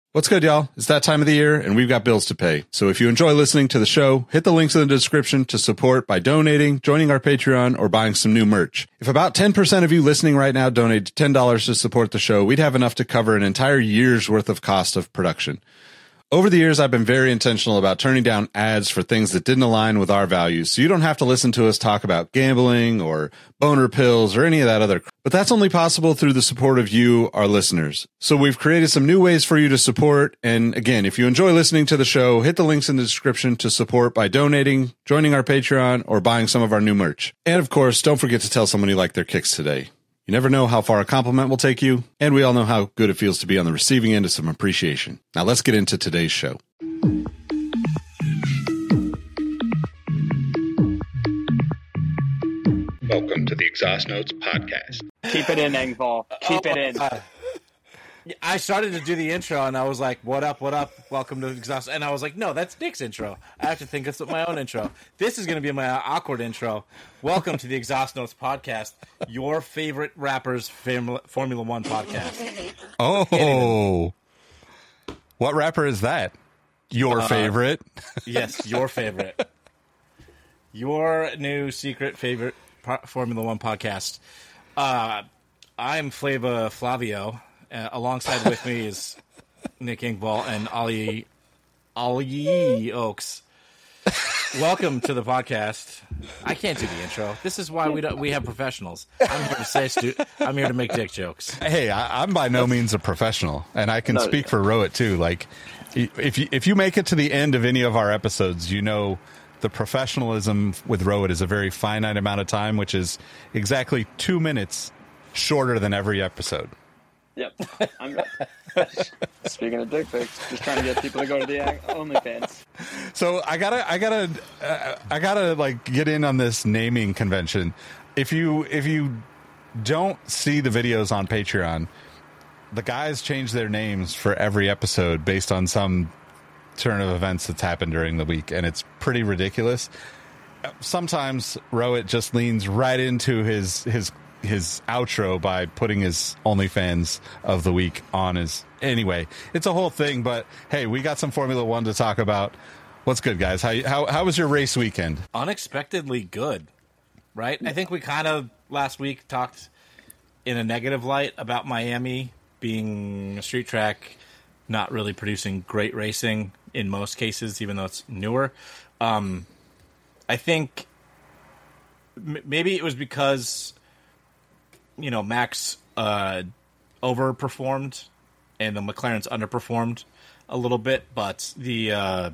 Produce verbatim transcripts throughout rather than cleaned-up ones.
What's good, y'all? It's that time of the year, and we've got bills to pay. So if you enjoy listening to the show, hit the links in the description to support by donating, joining our Patreon, or buying some new merch. If about ten percent of you listening right now donate ten dollars to support the show, we'd have enough to cover an entire year's worth of cost of production. Over the years, I've been very intentional about turning down ads for things that didn't align with our values, so you don't have to listen to us talk about gambling or boner pills or any of that other crap. But that's only possible through the support of you, our listeners. So we've created some new ways for you to support, and again, if you enjoy listening to the show, hit the links in the description to support by donating, joining our Patreon, or buying some of our new merch. And of course, don't forget to tell someone you like their kicks today. You never know how far a compliment will take you, and we all know how good it feels to be on the receiving end of some appreciation. Now let's get into today's show. Welcome to the Exhaust Notes podcast. Keep it in, Engvall. Keep oh, it in. Uh, I started to do the intro, and I was like, what up, what up, welcome to Exhaust. And I was like, no, that's Nick's intro. I have to think of my own intro. This is going to be my awkward intro. Welcome to the Exhaust Notes podcast, your favorite rapper's Formula One podcast. Oh, what rapper is that? Your uh, favorite? Yes, your favorite. Your new secret favorite Formula One podcast. Uh, I'm Flava Flavio. Uh, alongside with me is Nick Engvall and Ali Ali Oaks. Welcome to the podcast. I can't do the intro. This is why we don't, we have professionals. I'm here to say stu- I'm here to make dick jokes. Hey, I, I'm by no means a professional, and I can no, speak for Rowett too. Like, if you if you make it to the end of any of our episodes, you know the professionalism with Rowett is a very finite amount of time, which is exactly two minutes shorter than every episode. Yep. I'm, speaking of dick pics, just trying to get people to go to the OnlyFans. So I gotta, I gotta, uh, I gotta like get in on this naming convention. If you, if you don't see the videos on Patreon, the guys change their names for every episode based on some turn of events that's happened during the week, and it's pretty ridiculous. Sometimes Rowett just leans right into his his. his outro by putting his OnlyFans of the week on his... Anyway, it's a whole thing, but hey, we got some Formula One to talk about. What's good, guys? How how how was your race weekend? Unexpectedly good, right? I think we kind of last week talked in a negative light about Miami being a street track, not really producing great racing in most cases, even though it's newer. Um, I think m- maybe it was because... you know, Max uh, overperformed and the McLarens underperformed a little bit, but the uh,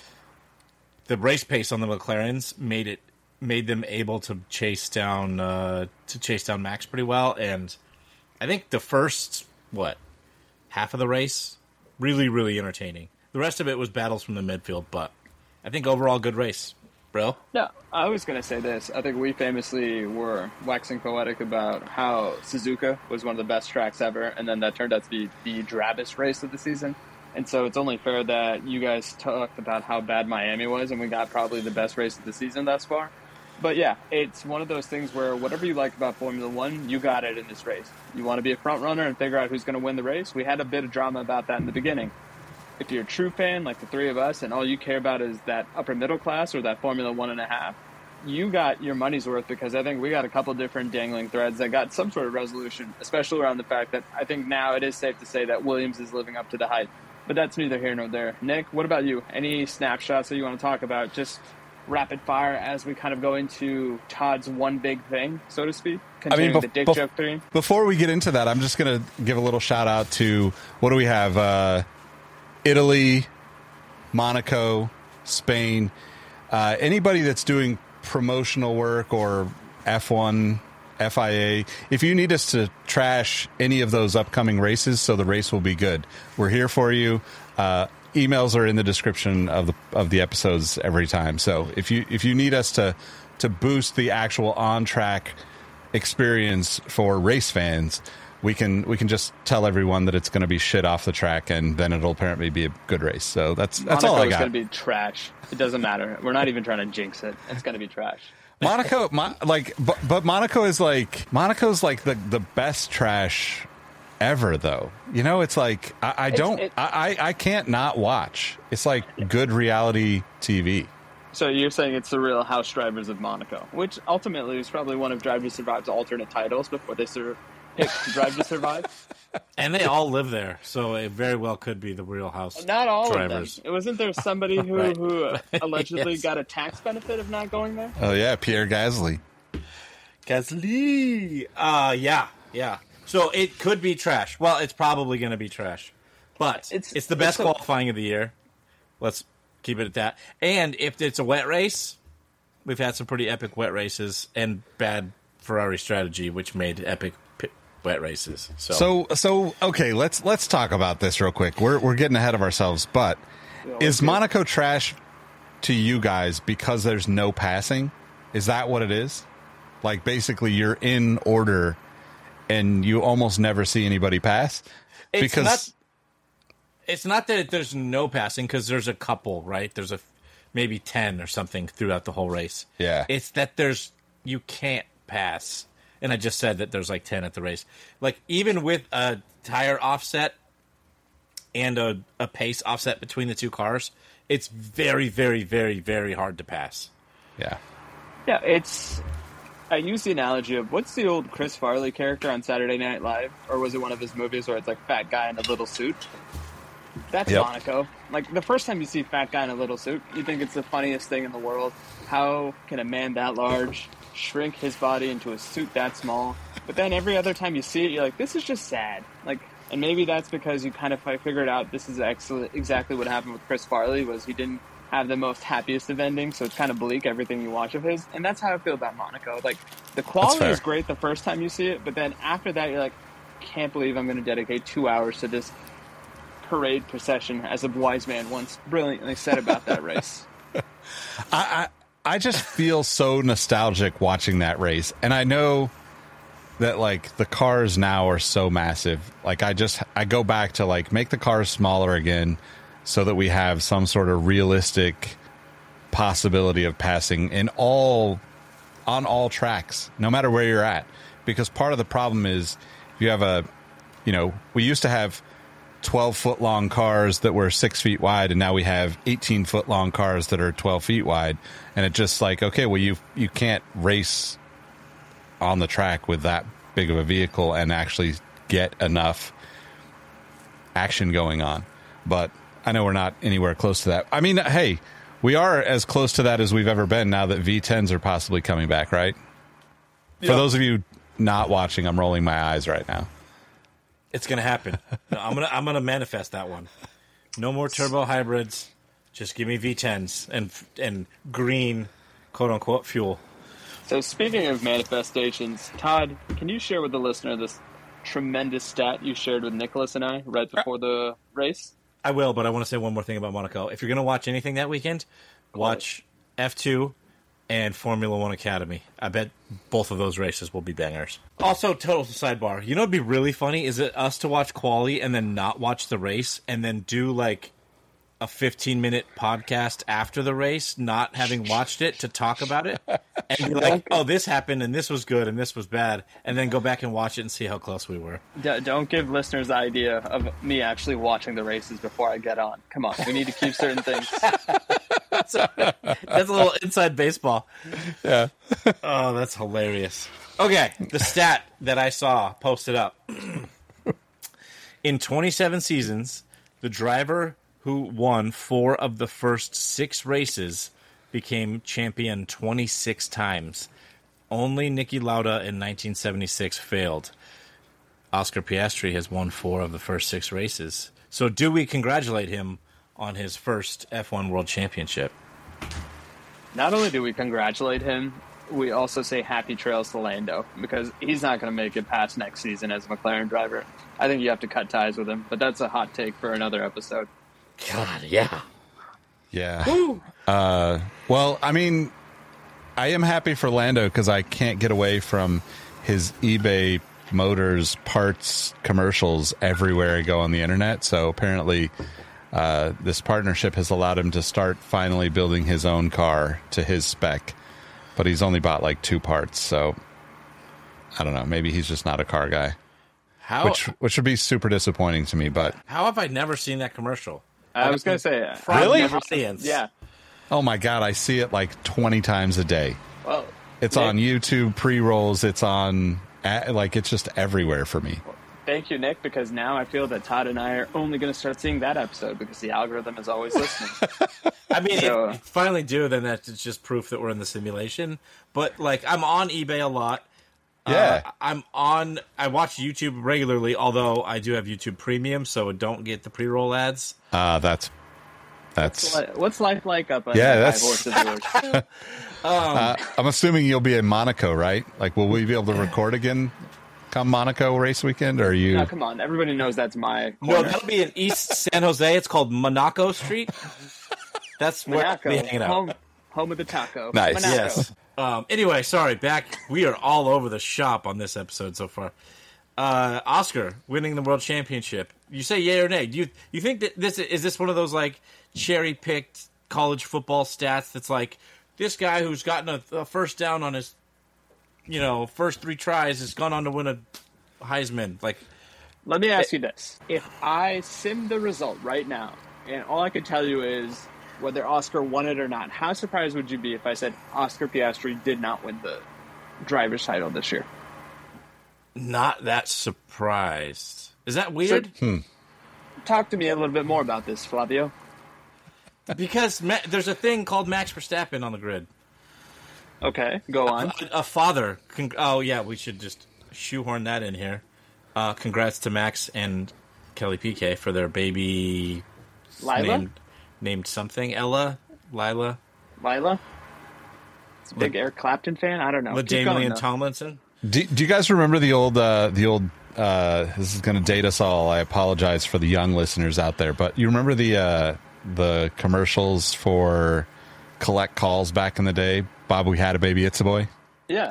the race pace on the McLarens made it made them able to chase down uh, to chase down Max pretty well. And I think the first what half of the race really really entertaining. The rest of it was battles from the midfield, but I think overall good race. Bro? Yeah, I was going to say this. I think we famously were waxing poetic about how Suzuka was one of the best tracks ever, and then that turned out to be the drabbest race of the season. And so it's only fair that you guys talked about how bad Miami was, and we got probably the best race of the season thus far. But yeah, it's one of those things where whatever you like about Formula One, you got it in this race. You want to be a front runner and figure out who's going to win the race? We had a bit of drama about that in the beginning. If you're a true fan, like the three of us, and all you care about is that upper middle class or that Formula One and a half, you got your money's worth, because I think we got a couple different dangling threads that got some sort of resolution, especially around the fact that I think now it is safe to say that Williams is living up to the hype. But that's neither here nor there. Nick, what about you? Any snapshots that you want to talk about? Just rapid fire as we kind of go into Todd's one big thing, so to speak, continuing I mean, bef- the dick bef- joke theme. Before we get into that, I'm just going to give a little shout out to, what do we have? Uh, Italy, Monaco, Spain, uh, anybody that's doing promotional work or F one, F I A, if you need us to trash any of those upcoming races so the race will be good, we're here for you. Uh, emails are in the description of the of the episodes every time. So if you if you need us to to boost the actual on track experience for race fans, we can we can just tell everyone that it's going to be shit off the track, and then it'll apparently be a good race. So that's that's Monaco all I got. It's going to be trash. It doesn't matter. We're not even trying to jinx it. It's going to be trash. Monaco, Mo- like, but, but Monaco is like Monaco's like the the best trash ever, though. You know, it's like I, I don't, it, I, I can't not watch. It's like good reality T V. So you're saying it's the Real House Drivers of Monaco, which ultimately is probably one of Drive to Survive's alternate titles before they sur- picked Drive to Survive. And they all live there, so it very well could be the Real House. Not all Drivers. of them. Wasn't there somebody who, Right. who allegedly Yes. got a tax benefit of not going there? Oh yeah, Pierre Gasly. Gasly. Uh, yeah, yeah. So it could be trash. Well, it's probably going to be trash. But it's, It's- the best it's a- qualifying of the year. Let's keep it at that. And if it's a wet race, we've had some pretty epic wet races and bad Ferrari strategy, which made epic p- wet races. So, So so okay, let's let's talk about this real quick. We're we're getting ahead of ourselves, but Yeah, is okay. Monaco trash to you guys because there's no passing? Is that what it is? Like basically you're in order and you almost never see anybody pass? it's Because not. It's not that there's no passing, because there's a couple, right? There's a maybe ten or something throughout the whole race. Yeah. It's that there's you can't pass. And I just said that there's like ten at the race. Like even with a tire offset and a, a pace offset between the two cars, it's very, very, very, very hard to pass. yeah. Yeah, it's... I use the analogy of, what's the old Chris Farley character on Saturday Night Live? Or was it one of his movies where it's like fat guy in a little suit? That's Yep. Monaco. Like, the first time you see fat guy in a little suit, you think it's the funniest thing in the world. How can a man that large shrink his body into a suit that small? But then every other time you see it, you're like, this is just sad. Like, and maybe that's because you kind of figured out this is excellent, exactly what happened with Chris Farley, was he didn't have the most happiest of endings, so it's kind of bleak, everything you watch of his. And that's how I feel about Monaco. Like, the quality fair. is great the first time you see it, but then after that, you're like, can't believe I'm going to dedicate two hours to this parade procession, as a wise man once brilliantly said about that race. I, I I just feel so nostalgic watching that race, and I know that like the cars now are so massive. Like I just I go back to like make the cars smaller again, so that we have some sort of realistic possibility of passing in all on all tracks, no matter where you're at. Because part of the problem is you have a, you know, we used to have twelve foot long cars that were six feet wide, and now we have eighteen foot long cars that are twelve feet wide. And it's just like, okay, well, you you can't race on the track with that big of a vehicle and actually get enough action going on. But I know we're not anywhere close to that. I mean, hey, we are as close to that as we've ever been now that V tens are possibly coming back, right? For Yeah. those of you not watching, I'm rolling my eyes right now. It's gonna happen. No, I'm gonna I'm gonna manifest that one. No more turbo hybrids. Just give me V tens and and green, quote unquote, fuel. So speaking of manifestations, Todd, can you share with the listener this tremendous stat you shared with Nicholas and I right before the race? I will, but I want to say one more thing about Monaco. If you're gonna watch anything that weekend, watch F two and Formula One Academy. I bet both of those races will be bangers. Also, total sidebar. You know what'd be really funny is it us to watch quali and then not watch the race and then do like a fifteen minute podcast after the race, not having watched it, to talk about it and be like, oh, this happened and this was good and this was bad, and then go back and watch it and see how close we were. D- don't give listeners the idea of me actually watching the races before I get on. Come on, we need to keep certain things. That's a little inside baseball. Yeah. Oh, that's hilarious. Okay, the stat that I saw posted up. In twenty-seven seasons, the driver who won four of the first six races became champion twenty-six times. Only Niki Lauda in nineteen seventy-six failed. Oscar Piastri has won four of the first six races. So do we congratulate him on his first F one World Championship? Not only do we congratulate him, we also say happy trails to Lando, because he's not going to make it past next season as a McLaren driver. I think you have to cut ties with him, but that's a hot take for another episode. God, yeah. Yeah. Uh, well, I mean, I am happy for Lando because I can't get away from his eBay Motors parts commercials everywhere I go on the internet. So apparently uh, this partnership has allowed him to start finally building his own car to his spec. But he's only bought like two parts. So I don't know. Maybe he's just not a car guy. How, which which would be super disappointing to me. But how have I never seen that commercial? I was going to say, Really? I've never seen- Audience. yeah. oh my god, I see it like twenty times a day. Well, It's Nick, on YouTube pre-rolls. It's on like it's just everywhere for me. Thank you, Nick, because now I feel that Todd and I are only going to start seeing that episode because the algorithm is always listening. I mean, So- if you finally do, then that's just proof that we're in the simulation. But, like, I'm on eBay a lot. Yeah. Uh, I'm on, I watch YouTube regularly, although I do have YouTube Premium, so don't get the pre-roll ads. Uh, that's that's. What- What's life like up on Yeah, the that's- Five Horses Yours? Uh, I'm assuming you'll be in Monaco, right? Like, will we be able to record again come Monaco race weekend? Or are you? No, come on. Everybody knows that's my No, corner. that'll be in East San Jose. It's called Monaco Street. That's where Monaco, I'll be hanging out. home, home of the taco. Nice. Monaco. Yes. Um, anyway, sorry, back. We are all over the shop on this episode so far. Uh, Oscar winning the world championship. You say yay or nay? Do you you think that this is this one of those like cherry picked college football stats that's like this guy who's gotten a, a first down on his you know first three tries has gone on to win a Heisman? Like, Let me ask you this. If I sim the result right now, and all I could tell you is whether Oscar won it or not, how surprised would you be if I said Oscar Piastri did not win the driver's title this year? not that surprised. Is that weird? Talk to me a little bit more about this, Flavio. Because Ma- there's a thing called Max Verstappen on the grid. Okay, go on. A, a father. Con- oh, yeah, we should just shoehorn that in here. Uh, congrats to Max and Kelly Piquet for their baby. Lila? Named, named something. Ella? Lila? Lila? It's a big Eric Clapton fan? I don't know. Keep going, LaDainian though. Tomlinson? Do, do you guys remember the old, uh, the old, uh, this is going to date us all. I apologize for the young listeners out there, but you remember the, uh, the commercials for collect calls back in the day? Bob, we had a baby, it's a boy. Yeah.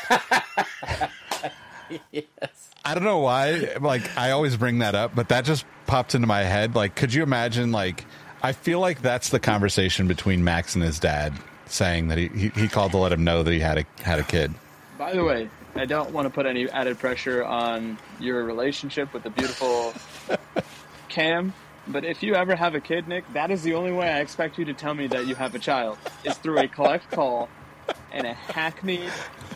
Yes. I don't know why, like, I always bring that up, but that just popped into my head. Like, could you imagine, like, I feel like that's the conversation between Max and his dad, saying that he, he, he called to let him know that he had a, had a kid. By the way, I don't want to put any added pressure on your relationship with the beautiful Cam, but if you ever have a kid, Nick, that is the only way I expect you to tell me that you have a child, is through a collect call and a hackneyed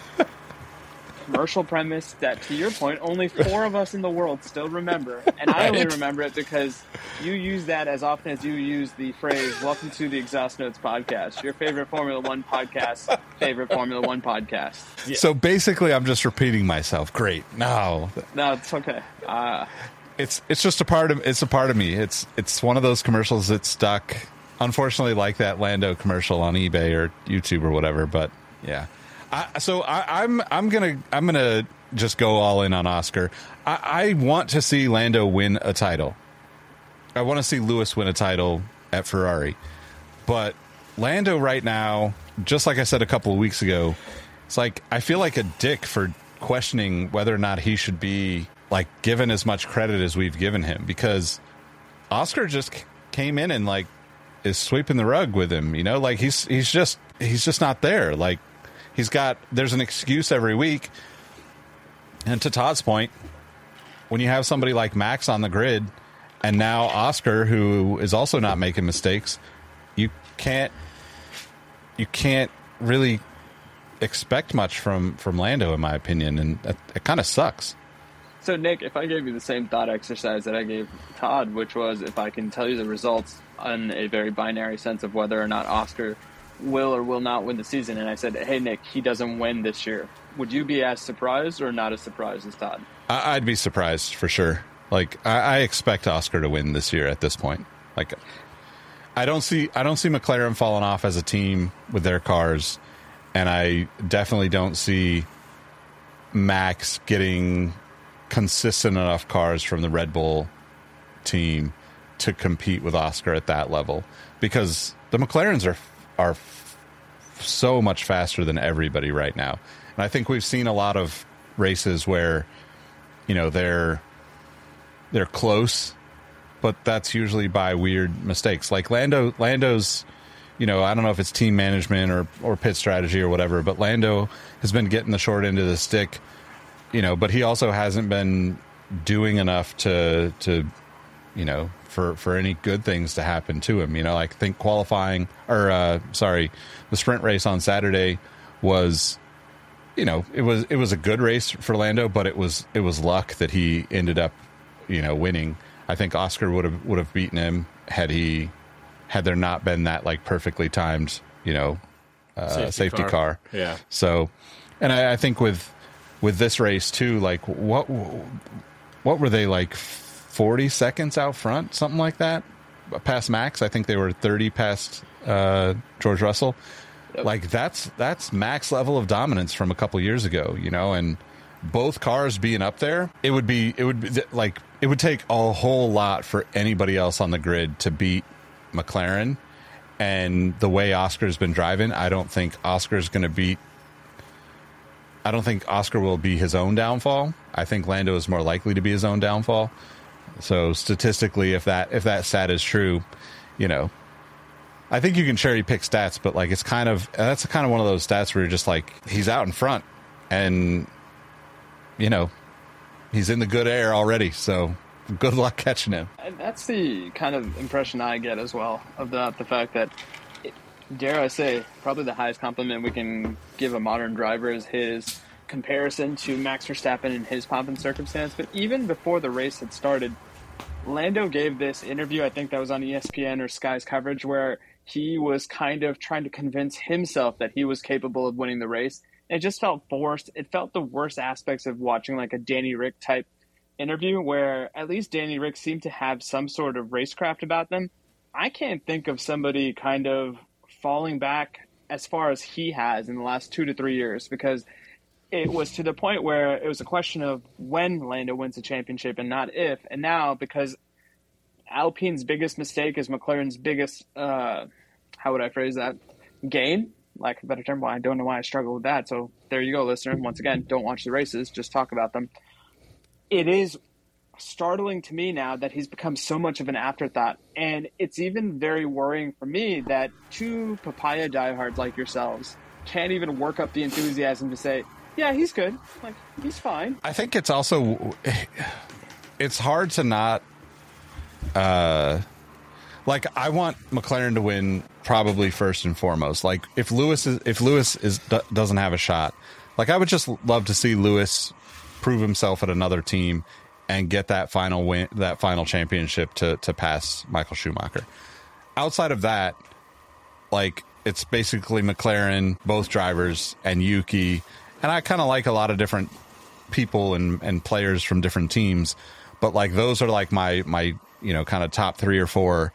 commercial premise that, to your point, only four of us in the world still remember. And I only Right. remember it because you use that as often as you use the phrase, welcome to the Exhaust Notes podcast, your favorite Formula One podcast, favorite Formula One podcast. Yeah. So basically, I'm just repeating myself. Great. No, No, it's okay. Uh, it's it's just a part of it's a part of me. It's it's one of those commercials that stuck. Unfortunately, like that Lando commercial on eBay or YouTube or whatever. But yeah, I, so I, I'm I'm gonna I'm gonna just go all in on Oscar. I, I want to see Lando win a title. I want to see Lewis win a title at Ferrari. But Lando right now, just like I said a couple of weeks ago, it's like I feel like a dick for questioning whether or not he should be like given as much credit as we've given him, because Oscar just c- came in and like is sweeping the rug with him, you know, like he's he's just he's just not there. Like he's got there's an excuse every week. And to Todd's point, when you have somebody like Max on the grid and now Oscar, who is also not making mistakes, you can't you can't really expect much from from Lando, in my opinion, and it, it kind of sucks. So, Nick, if I gave you the same thought exercise that I gave Todd, which was if I can tell you the results on a very binary sense of whether or not Oscar will or will not win the season, and I said, hey, Nick, he doesn't win this year, would you be as surprised or not as surprised as Todd? I, I'd be surprised for sure. Like I, I expect Oscar to win this year at this point. Like I don't see I don't see McLaren falling off as a team with their cars, and I definitely don't see Max getting consistent enough cars from the Red Bull team to compete with Oscar at that level, because the McLarens are are so much faster than everybody right now. And I think we've seen a lot of races where, you know, they're they're close, but that's usually by weird mistakes. Like Lando Lando's, you know, I don't know if it's team management or or pit strategy or whatever, but Lando has been getting the short end of the stick. You know, but he also hasn't been doing enough to to you know for for any good things to happen to him. You know, I think qualifying or uh, sorry, the sprint race on Saturday was, you know, it was it was a good race for Lando, but it was it was luck that he ended up, you know, winning. I think Oscar would have would have beaten him had he had there not been that like perfectly timed, you know, uh, safety, safety car. car. Yeah. So, and I, I think with with this race too, like what what were they like forty seconds out front, something like that, past Max? I think they were thirty past uh, George Russell. Yep. Like that's that's Max level of dominance from a couple years ago, you know, and both cars being up there, it would be it would be like it would take a whole lot for anybody else on the grid to beat McLaren. And the way Oscar's been driving, I don't think Oscar's going to beat I don't think Oscar will be his own downfall. I think Lando is more likely to be his own downfall. So statistically, if that if that stat is true, you know, I think you can cherry pick stats, but like it's kind of that's kind of one of those stats where you're just like, he's out in front and, you know, he's in the good air already. So good luck catching him. And that's the kind of impression I get as well of the, the fact that, it, dare I say, probably the highest compliment we can give a modern driver is his comparison to Max Verstappen in his pomp and circumstance. But even before the race had started, Lando gave this interview, I think that was on E S P N or Sky's coverage, where he was kind of trying to convince himself that he was capable of winning the race. It just felt forced. It felt the worst aspects of watching like a Danny Rick type interview, where at least Danny Rick seemed to have some sort of racecraft about them. I can't think of somebody kind of falling back as far as he has in the last two to three years, because it was to the point where it was a question of when Lando wins the championship and not if. And now, because Alpine's biggest mistake is McLaren's biggest, uh, how would I phrase that, gain? Lack of a better term. Well, I don't know why I struggle with that. So there you go, listener. Once again, don't watch the races, just talk about them. It is startling to me now that he's become so much of an afterthought. And it's even very worrying for me that two papaya diehards like yourselves can't even work up the enthusiasm to say, yeah, he's good. Like, he's fine. I think it's also, it's hard to not, uh, like, I want McLaren to win probably first and foremost. Like, if Lewis is, if Lewis is doesn't have a shot, like, I would just love to see Lewis prove himself at another team and get that final win, that final championship to to pass Michael Schumacher. Outside of that, like, it's basically McLaren, both drivers, and Yuki. And I kind of like a lot of different people and, and players from different teams, but like those are like my my you know kind of top three or four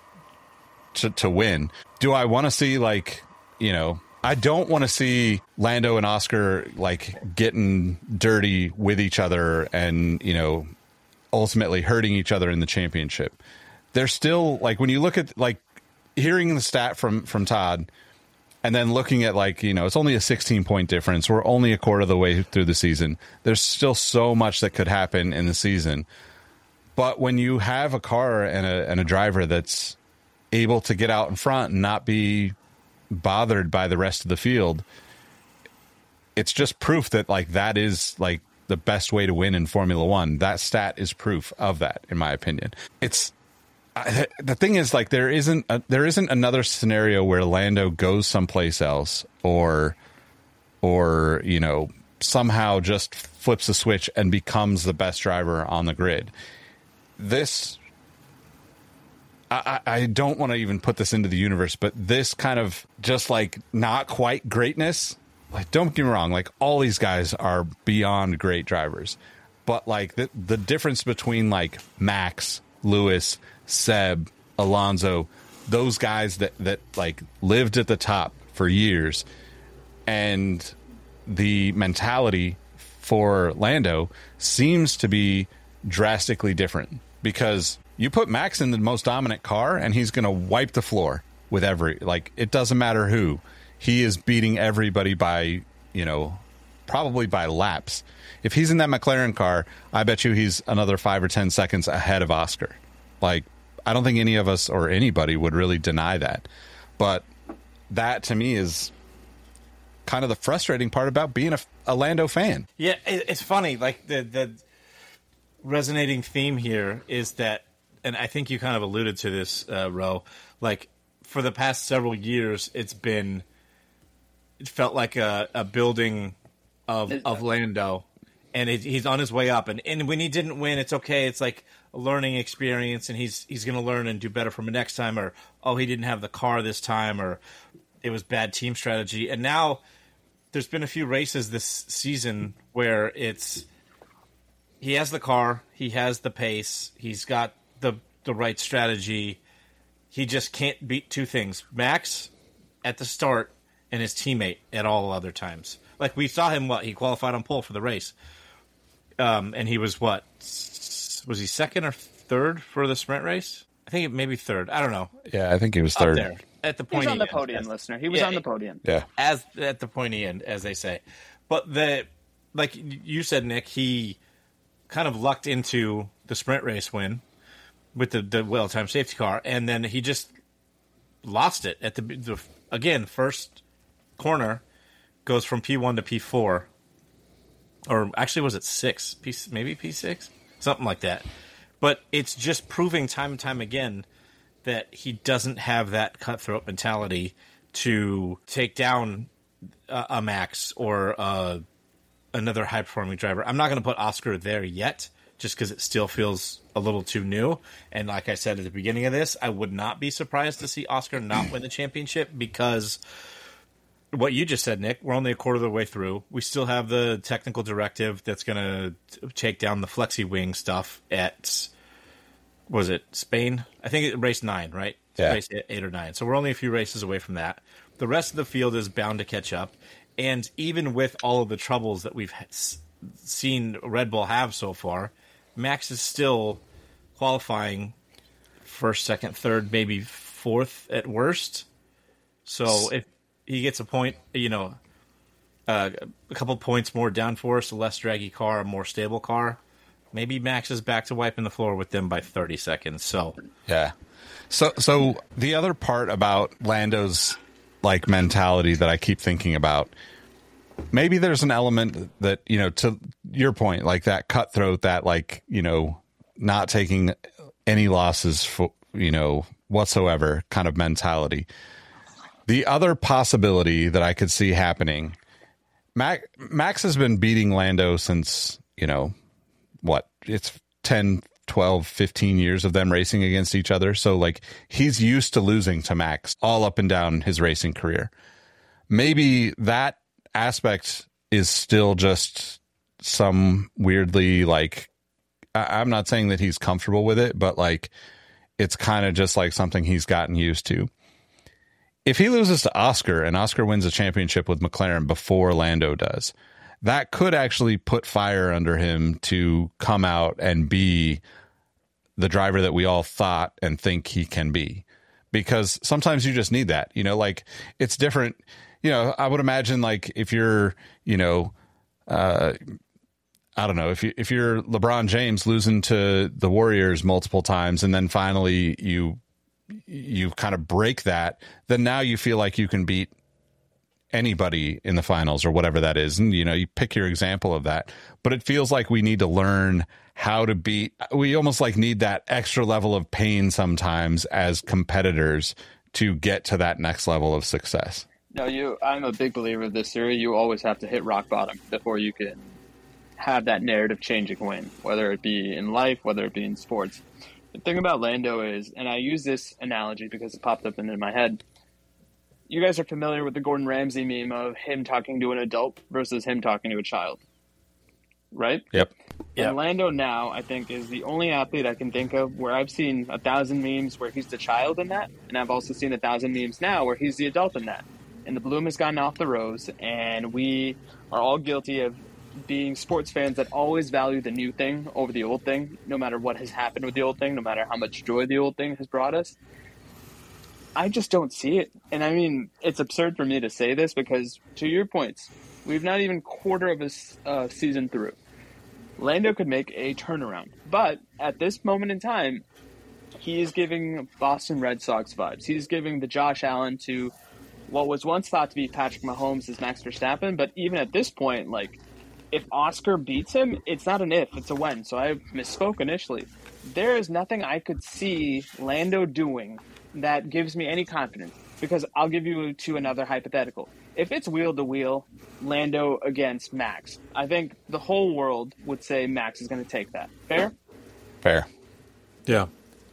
to to win. Do I want to see like you know? I don't want to see Lando and Oscar like getting dirty with each other and, you know, ultimately hurting each other in the championship. They're still like, when you look at like hearing the stat from, from Todd and then looking at like, you know, it's only a sixteen point difference. We're only a quarter of the way through the season. There's still so much that could happen in the season. But when you have a car and a, and a driver that's able to get out in front and not be bothered by the rest of the field, it's just proof that like that is like the best way to win in Formula One. That stat is proof of that, in my opinion. It's I, the thing is like there isn't a, there isn't another scenario where Lando goes someplace else or or you know somehow just flips a switch and becomes the best driver on the grid. This I, I don't want to even put this into the universe, but this kind of just like not quite greatness, like don't get me wrong, like all these guys are beyond great drivers, but like the, the difference between like Max, Lewis, Seb, Alonso, those guys that, that like lived at the top for years, and the mentality for Lando seems to be drastically different, because you put Max in the most dominant car and he's going to wipe the floor with every, like, it doesn't matter who. He is beating everybody by, you know, probably by laps. If he's in that McLaren car, I bet you he's another five or ten seconds ahead of Oscar. Like, I don't think any of us or anybody would really deny that. But that to me is kind of the frustrating part about being a, a Lando fan. Yeah, it's funny. Like, the, the resonating theme here is that, and I think you kind of alluded to this, uh, Ro, like for the past several years, it's been, it felt like a, a building of of Lando, and it, he's on his way up. And, and when he didn't win, it's okay. It's like a learning experience, and he's he's going to learn and do better from the next time. Or, oh, he didn't have the car this time, or it was bad team strategy. And now there's been a few races this season where it's he has the car, he has the pace, he's got the the right strategy. He just can't beat two things: Max at the start and his teammate at all other times. Like we saw him, what he qualified on pole for the race, um, and he was what was he second or third for the sprint race? I think it maybe third. I don't know. Yeah, I think he was third. Up there, at the He was pointy on the end, podium, as- listener. He was yeah, on the podium. Yeah. as at the pointy end, as they say. But the like you said, Nick, he kind of lucked into the sprint race win with the, the well-timed safety car, and then he just lost it at the, the again first corner. Goes from P one to P four, or actually was it six? P, maybe P six, something like that. But it's just proving time and time again that he doesn't have that cutthroat mentality to take down a, a Max or uh, another high-performing driver. I'm not going to put Oscar there yet, just because it still feels a little too new. And like I said at the beginning of this, I would not be surprised to see Oscar not win the championship, because what you just said, Nick, we're only a quarter of the way through. We still have the technical directive that's going to take down the flexi wing stuff at, was it Spain? I think it race nine, right? Yeah. Race eight or nine. So we're only a few races away from that. The rest of the field is bound to catch up. And even with all of the troubles that we've seen Red Bull have so far, Max is still qualifying first, second, third, maybe fourth at worst. So if he gets a point, you know, uh, a couple points more downforce, a less draggy car, a more stable car, maybe Max is back to wiping the floor with them by thirty seconds. So Yeah. So so the other part about Lando's like mentality that I keep thinking about, maybe there's an element that, you know, to your point, like that cutthroat, that like, you know, not taking any losses for, you know, whatsoever kind of mentality. The other possibility that I could see happening, Max, Max has been beating Lando since, you know, what, it's ten, twelve, fifteen years of them racing against each other. So like he's used to losing to Max all up and down his racing career. Maybe that aspect is still just some weirdly like, I, I'm not saying that he's comfortable with it, but like it's kind of just like something he's gotten used to. If he loses to Oscar and Oscar wins a championship with McLaren before Lando does, that could actually put fire under him to come out and be the driver that we all thought and think he can be. Because sometimes you just need that, you know, like it's different. You know, I would imagine like if you're, you know, uh, I don't know, if you, if you're LeBron James losing to the Warriors multiple times and then finally you, you kind of break that, then now you feel like you can beat anybody in the finals or whatever that is. And, you know, you pick your example of that, but it feels like we need to learn how to beat, we almost like need that extra level of pain sometimes as competitors to get to that next level of success. No, you. I'm a big believer of this theory. You always have to hit rock bottom before you can have that narrative changing win, whether it be in life, whether it be in sports. The thing about Lando is, and I use this analogy because it popped up in my head, you guys are familiar with the Gordon Ramsay meme of him talking to an adult versus him talking to a child, right? Yep. Yeah. And Lando now, I think, is the only athlete I can think of where I've seen a thousand memes where he's the child in that, and I've also seen a thousand memes now where he's the adult in that. And the bloom has gotten off the rose, and we are all guilty of being sports fans that always value the new thing over the old thing, no matter what has happened with the old thing, no matter how much joy the old thing has brought us. I just don't see it. And I mean, it's absurd for me to say this because, to your points, we've not even quarter of a uh, season through. Lando could make a turnaround. But at this moment in time, he is giving Boston Red Sox vibes. He's giving the Josh Allen to what was once thought to be Patrick Mahomes as Max Verstappen. But even at this point, like, if Oscar beats him, it's not an if, it's a when. So I misspoke initially. There is nothing I could see Lando doing that gives me any confidence. Because I'll give you to another hypothetical. If it's wheel to wheel, Lando against Max, I think the whole world would say Max is going to take that. Fair? Fair. Yeah.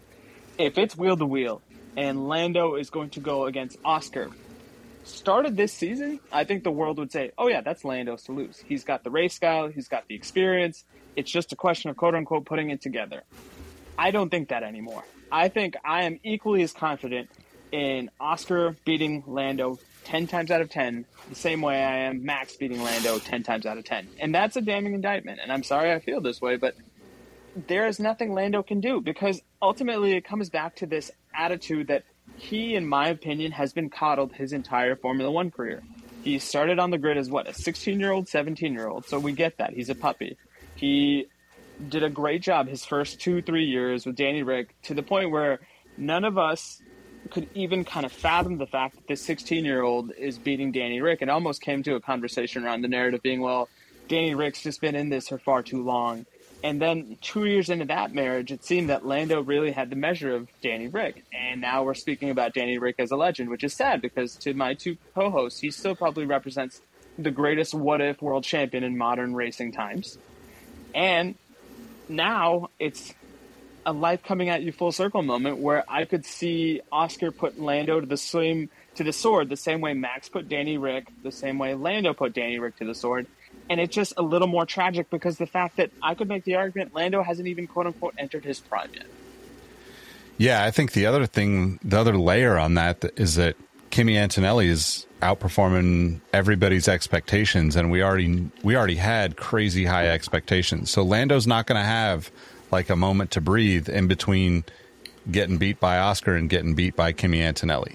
If it's wheel to wheel and Lando is going to go against Oscar, started this season, I think the world would say, oh yeah, that's Lando's to lose. He's got the race style, he's got the experience. It's just a question of quote unquote putting it together. I don't think that anymore. I think I am equally as confident in Oscar beating Lando ten times out of ten, the same way I am Max beating Lando ten times out of ten. And that's a damning indictment. And I'm sorry I feel this way, but there is nothing Lando can do, because ultimately it comes back to this attitude that he, in my opinion, has been coddled his entire Formula One career. He started on the grid as, what, a sixteen-year-old, seventeen-year-old, so we get that. He's a puppy. He did a great job his first two, three years with Danny Rick, to the point where none of us could even kind of fathom the fact that this sixteen-year-old is beating Danny Rick. It almost came to a conversation around the narrative being, well, Danny Rick's just been in this for far too long. And then two years into that marriage, it seemed that Lando really had the measure of Danny Rick. And now we're speaking about Danny Rick as a legend, which is sad, because to my two co-hosts, he still probably represents the greatest what-if world champion in modern racing times. And now it's a life coming at you full circle moment where I could see Oscar put Lando to the same to the sword the same way Max put Danny Rick, the same way Lando put Danny Rick to the sword. And it's just a little more tragic because the fact that I could make the argument Lando hasn't even quote unquote entered his prime yet. Yeah, I think the other thing, the other layer on that is that Kimi Antonelli is outperforming everybody's expectations, and we already we already had crazy high expectations. So Lando's not going to have like a moment to breathe in between getting beat by Oscar and getting beat by Kimi Antonelli.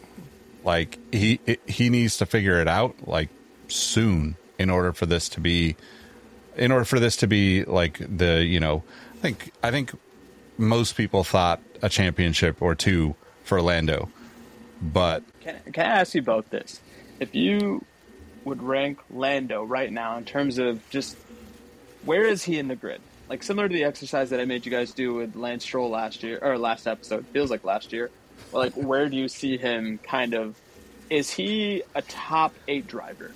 Like he he needs to figure it out like soon in order for this to be in order for this to be like the, you know, I think I think most people thought a championship or two for Lando. But can, can I ask you both this? If you would rank Lando right now in terms of just where is he in the grid? Like similar to the exercise that I made you guys do with Lance Stroll last year, or last episode, feels like last year. Or like, where do you see him kind of, is he a top eight driver?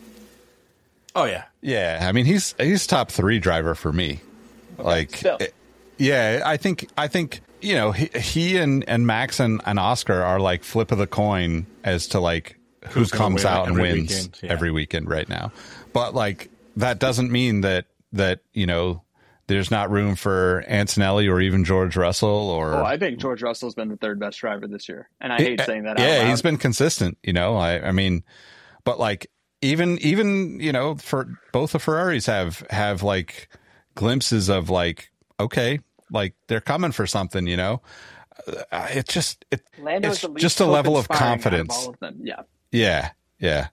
Oh, yeah. Yeah, I mean, he's he's top three driver for me. Okay, like, still. yeah, I think, I think you know, he, he and, and Max and, and Oscar are like flip of the coin as to like who Who's comes win out and every wins weekend, yeah. every weekend right now. But like, that doesn't mean that, that, you know, there's not room for Antonelli or even George Russell or. Oh, I think George Russell's been the third best driver this year, and I hate saying that. Yeah, out loud. he's been consistent. You know, I, I mean, but like even even you know, for both the Ferraris have have like glimpses of like, okay, like they're coming for something. You know, uh, it just it, it's just a level of confidence. Of all of them. Yeah, yeah, yeah.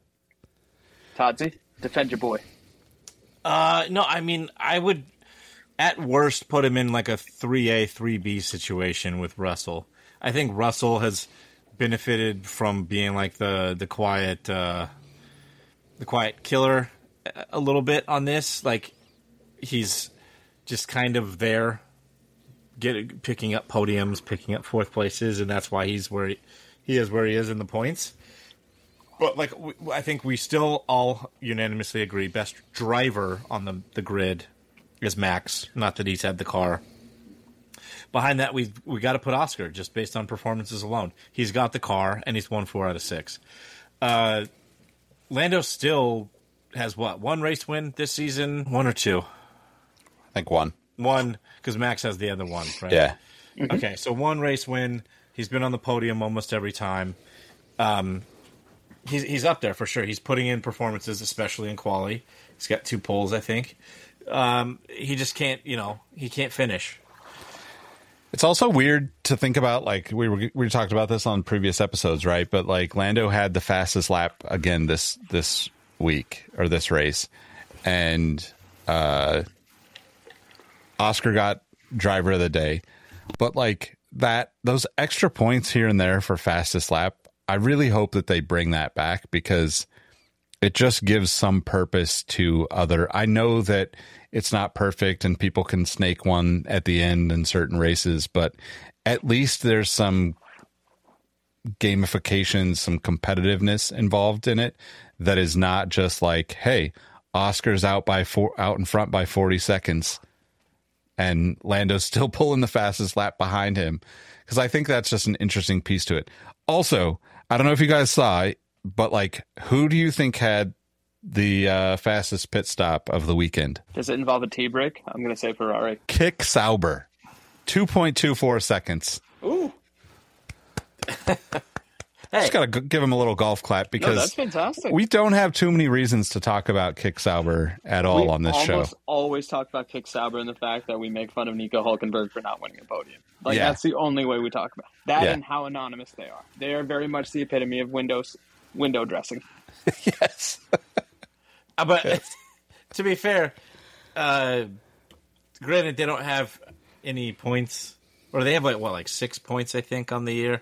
Todsy, defend your boy. Uh, no, I mean, I would. At worst, put him in like a three A, three B situation with Russell. I think Russell has benefited from being like the the quiet, uh, the quiet killer a little bit on this. Like he's just kind of there, get picking up podiums, picking up fourth places, and that's why he's where he, he is where he is in the points. But like, I think we still all unanimously agree, best driver on the the grid is Max. Not that he's had the car. Behind that, we we got to put Oscar just based on performances alone. He's got the car, and he's won four out of six. Uh, Lando still has what, one race win this season, one or two? I think one. One, because Max has the other one, right? Yeah. Mm-hmm. Okay, so one race win. He's been on the podium almost every time. Um, he's he's up there for sure. He's putting in performances, especially in quali. He's got two poles, I think. Um, he just can't, you know, he can't finish. It's also weird to think about, like we were we talked about this on previous episodes, right? But like Lando had the fastest lap again this this week or this race, and uh, Oscar got driver of the day. But like that, those extra points here and there for fastest lap, I really hope that they bring that back, because it just gives some purpose to other. I know that it's not perfect and people can snake one at the end in certain races, but at least there's some gamification, some competitiveness involved in it that is not just like, hey, Oscar's out by four, out in front by forty seconds and Lando's still pulling the fastest lap behind him. Because I think that's just an interesting piece to it. Also, I don't know if you guys saw, but like, who do you think had the uh, fastest pit stop of the weekend? Does it involve a tea break? I'm going to say Ferrari. Kick Sauber, two point two four seconds. Ooh. Hey. Just got to give him a little golf clap because no, that's fantastic. We don't have too many reasons to talk about Kick Sauber at all we on this show. We always talk about Kick Sauber and the fact that we make fun of Nico Hulkenberg for not winning a podium. Like, yeah. That's the only way we talk about it. That yeah. and how anonymous they are. They are very much the epitome of windows, window dressing. Yes. uh, but yes. To be fair, uh, granted, they don't have any points, or they have like, what, like six points, I think, on the year.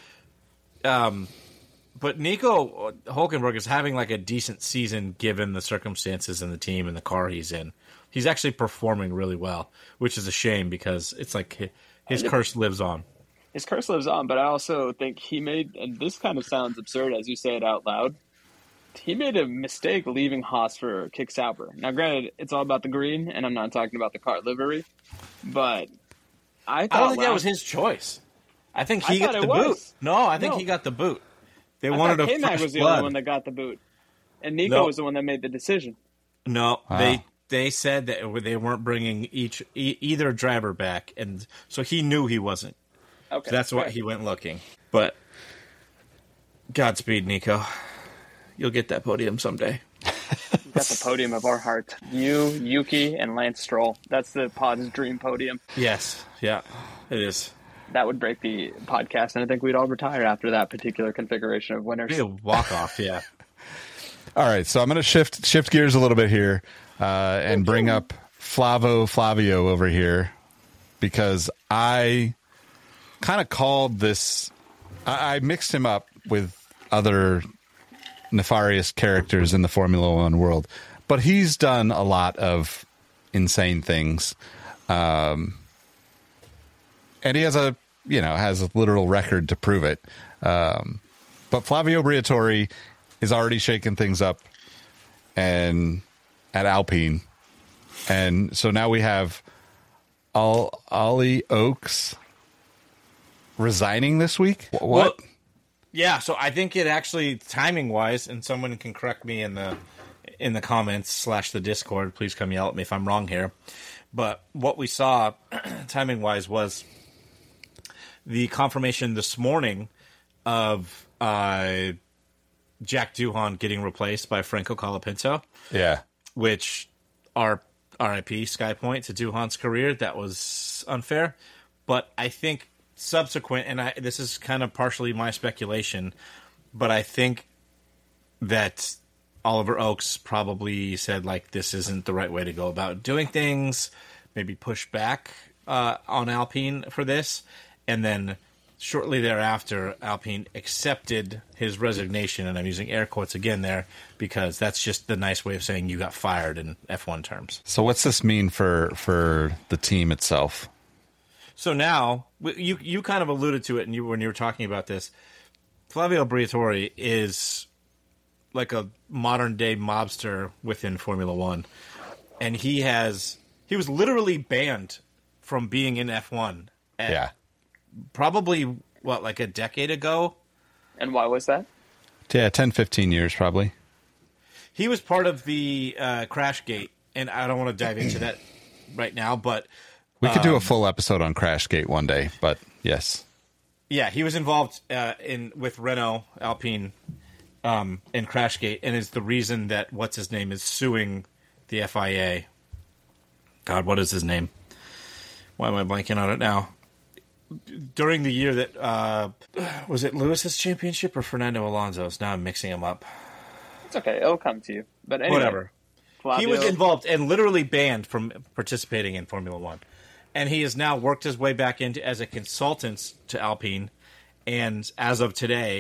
Um, but Nico Hulkenberg is having like a decent season given the circumstances and the team and the car he's in. He's actually performing really well, which is a shame because it's like his curse lives on. His curse lives on, but I also think he made, and this kind of sounds absurd as you say it out loud, he made a mistake leaving Haas for Kick Sauber. Now, granted, it's all about the green, and I'm not talking about the car livery, but I thought I don't think last, that was his choice. I think he I got the boot. No, I think no. he got the boot. They I wanted a K-Mag fresh was the blood. only one that got the boot, and Nico no. was the one that made the decision. No, wow. they they said that they weren't bringing each e- either driver back, and so he knew he wasn't. Okay, so that's why he went looking. But Godspeed, Nico. You'll get that podium someday. You got the podium of our heart. You, Yuki, and Lance Stroll. That's the pod's dream podium. Yes, yeah, it is. That would break the podcast, and I think we'd all retire after that particular configuration of winners. Be a walk off, yeah. All right, so I'm going to shift shift gears a little bit here uh, and bring up Flavo Flavio over here because I kind of called this. I, I mixed him up with other nefarious characters in the Formula One world, but he's done a lot of insane things. Um, and he has a, you know, has a literal record to prove it. Um, but Flavio Briatore is already shaking things up and at Alpine. And so now we have Al, Ollie Oaks resigning this week. What? Well, yeah, so I think it actually, timing-wise, and someone can correct me in the in the comments slash the Discord. Please come yell at me if I'm wrong here. But what we saw, timing-wise, was the confirmation this morning of uh, Jack Doohan getting replaced by Franco Colapinto. Yeah. Which, R I P Skypoint to Doohan's career, that was unfair. But I think subsequent, and I, this is kind of partially my speculation, but I think that Oliver Oaks probably said, like, this isn't the right way to go about doing things, maybe push back uh, on Alpine for this, and then shortly thereafter, Alpine accepted his resignation, and I'm using air quotes again there, because that's just the nice way of saying you got fired in F one terms. So what's this mean for, for the team itself? So now, you you kind of alluded to it and you, when you were talking about this. Flavio Briatore is like a modern-day mobster within Formula One. And he has he was literally banned from being in F one. At yeah. Probably, what, like a decade ago? And why was that? Yeah, ten, fifteen years probably. He was part of the uh, Crashgate, and I don't want to dive into that right now, but... We could do a full episode on Crashgate one day, but yes. Yeah, he was involved uh, in with Renault Alpine um, in Crashgate, and is the reason that what's his name is suing the F I A. God, what is his name? Why am I blanking on it now? During the year that uh, was it Lewis's championship or Fernando Alonso's? Now I'm mixing them up. It's okay; it'll come to you. But anyway, whatever. Flavio. He was involved and literally banned from participating in Formula One. And he has now worked his way back into as a consultant to Alpine, and as of today,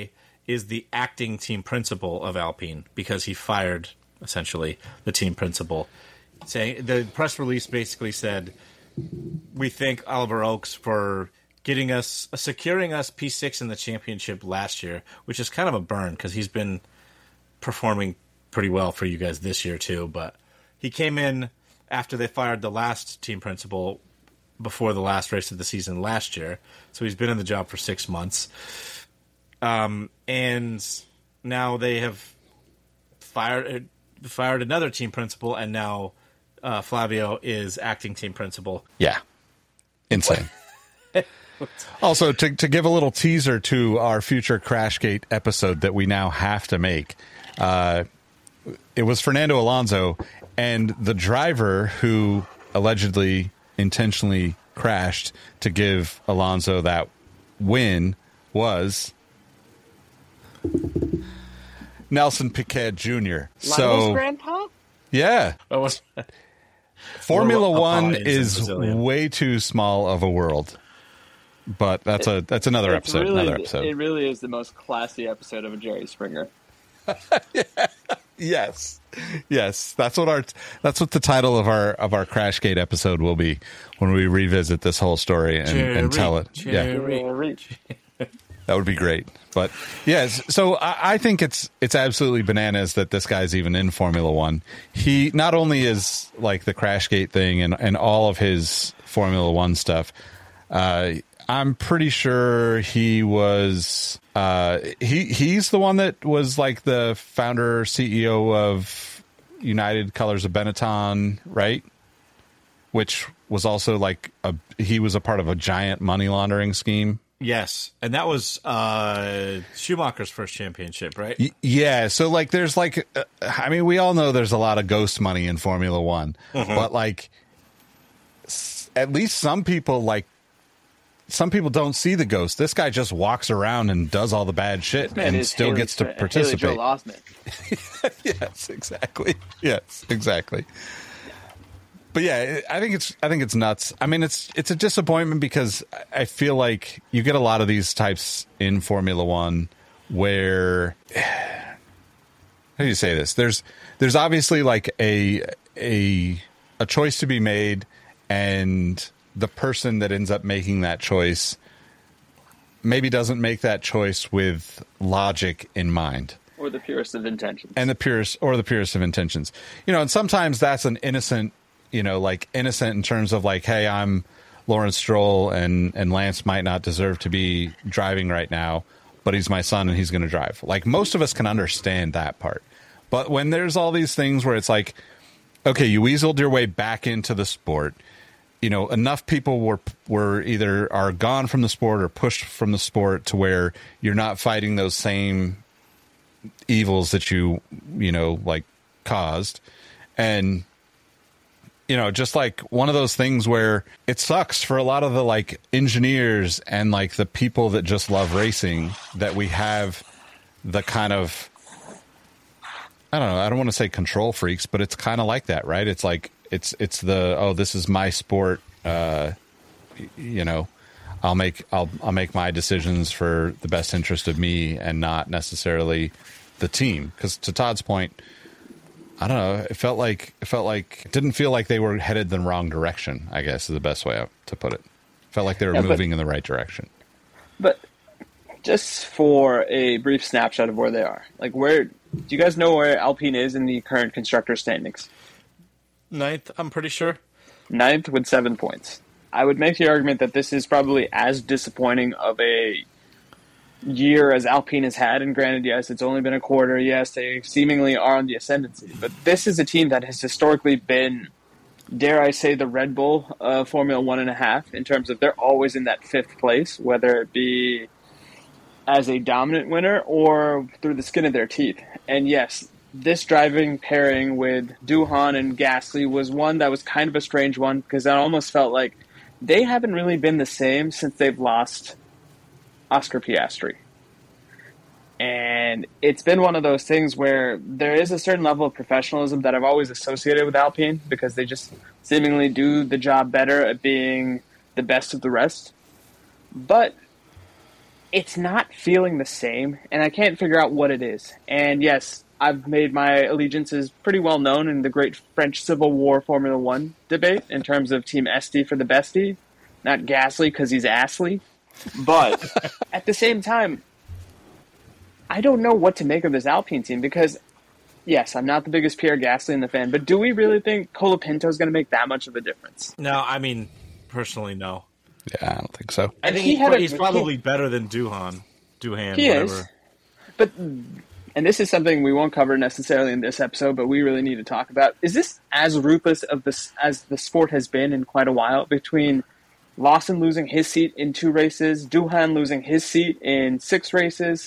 is the acting team principal of Alpine because he fired, essentially, the team principal. Saying the press release basically said, we thank Oliver Oaks for getting us, securing us P six in the championship last year, which is kind of a burn because he's been performing pretty well for you guys this year too. But he came in after they fired the last team principal before the last race of the season last year. So he's been in the job for six months. Um, and now they have fired, fired another team principal, and now uh, Flavio is acting team principal. Yeah. Insane. Also, to, to give a little teaser to our future Crashgate episode that we now have to make, uh, it was Fernando Alonso, and the driver who allegedly intentionally crashed to give Alonso that win was Nelson Piquet Junior So, grandpa? yeah. What was Formula Well, One apologies in is Brazilian. way too small of a world. But that's a that's another It's episode. really- another episode. It really is the most classy episode of a Jerry Springer. Yes, yes. That's what our that's what the title of our of our Crashgate episode will be when we revisit this whole story and, Jerry, and tell it. Yeah, Jerry. that would be great. But yes, so I, I think it's it's absolutely bananas that this guy's even in Formula One. He not only is like the Crashgate thing and and all of his Formula One stuff. Uh, I'm pretty sure he was uh, he he's the one that was like the founder C E O of United Colors of Benetton, right? Which was also like a he was a part of a giant money laundering scheme. Yes, and that was uh, Schumacher's first championship, right? Y- yeah, so like there's like uh, I mean we all know there's a lot of ghost money in Formula One, Mm-hmm. but like s- at least some people like some people don't see the ghost. This guy just walks around and does all the bad shit Man and is still Haley, gets to Haley participate. Joel Osment. Yes, exactly. Yes, exactly. But yeah, I think it's I think it's nuts. I mean, it's it's a disappointment because I feel like you get a lot of these types in Formula One where how do you say this? There's there's obviously like a a a choice to be made, and the person that ends up making that choice maybe doesn't make that choice with logic in mind. Or the purest of intentions. And the purest or the purest of intentions. You know, and sometimes that's an innocent, you know, like innocent in terms of like, hey, I'm Lawrence Stroll and, and Lance might not deserve to be driving right now, but he's my son and he's going to drive. Like most of us can understand that part. But when there's all these things where it's like, okay, you weaseled your way back into the sport. You know, enough people were were either are gone from the sport or pushed from the sport to where you're not fighting those same evils that you, you know, like caused. And, you know, just like one of those things where it sucks for a lot of the like engineers and like the people that just love racing that we have the kind of, I don't know, I don't want to say control freaks, but it's kind of like that, right? It's like, it's, it's the, oh, this is my sport. Uh, you know, I'll make, I'll, I'll make my decisions for the best interest of me and not necessarily the team. Cause to Todd's point, I don't know. It felt like, it felt like, it didn't feel like they were headed in the wrong direction, I guess is the best way to put it. Felt like they were Yeah, but- moving in the right direction. But just for a brief snapshot of where they are, like where, do you guys know where Alpine is in the current constructor standings? Ninth, I'm pretty sure. Ninth with seven points. I would make the argument that this is probably as disappointing of a year as Alpine has had. And granted, yes, it's only been a quarter. Yes, they seemingly are on the ascendancy. But this is a team that has historically been, dare I say, the Red Bull of Formula One and a half in terms of they're always in that fifth place, whether it be as a dominant winner or through the skin of their teeth. And yes, this driving pairing with Duhan and Gasly was one that was kind of a strange one because I almost felt like they haven't really been the same since they've lost Oscar Piastri. And it's been one of those things where there is a certain level of professionalism that I've always associated with Alpine because they just seemingly do the job better at being the best of the rest. But it's not feeling the same, and I can't figure out what it is. And yes, I've made my allegiances pretty well known in the great French Civil War Formula One debate in terms of Team Esty for the bestie, not Gasly because he's Astley. But at the same time, I don't know what to make of this Alpine team because, yes, I'm not the biggest Pierre Gasly in the fan, but do we really think Colapinto is going to make that much of a difference? No, I mean, personally, no. Yeah, I don't think so. I think he he, he's a, probably he, better than Duhan. Duhan, he whatever. Is. But, and this is something we won't cover necessarily in this episode, but we really need to talk about. Is this as ruthless of this as the sport has been in quite a while between Lawson losing his seat in two races, Duhan losing his seat in six races,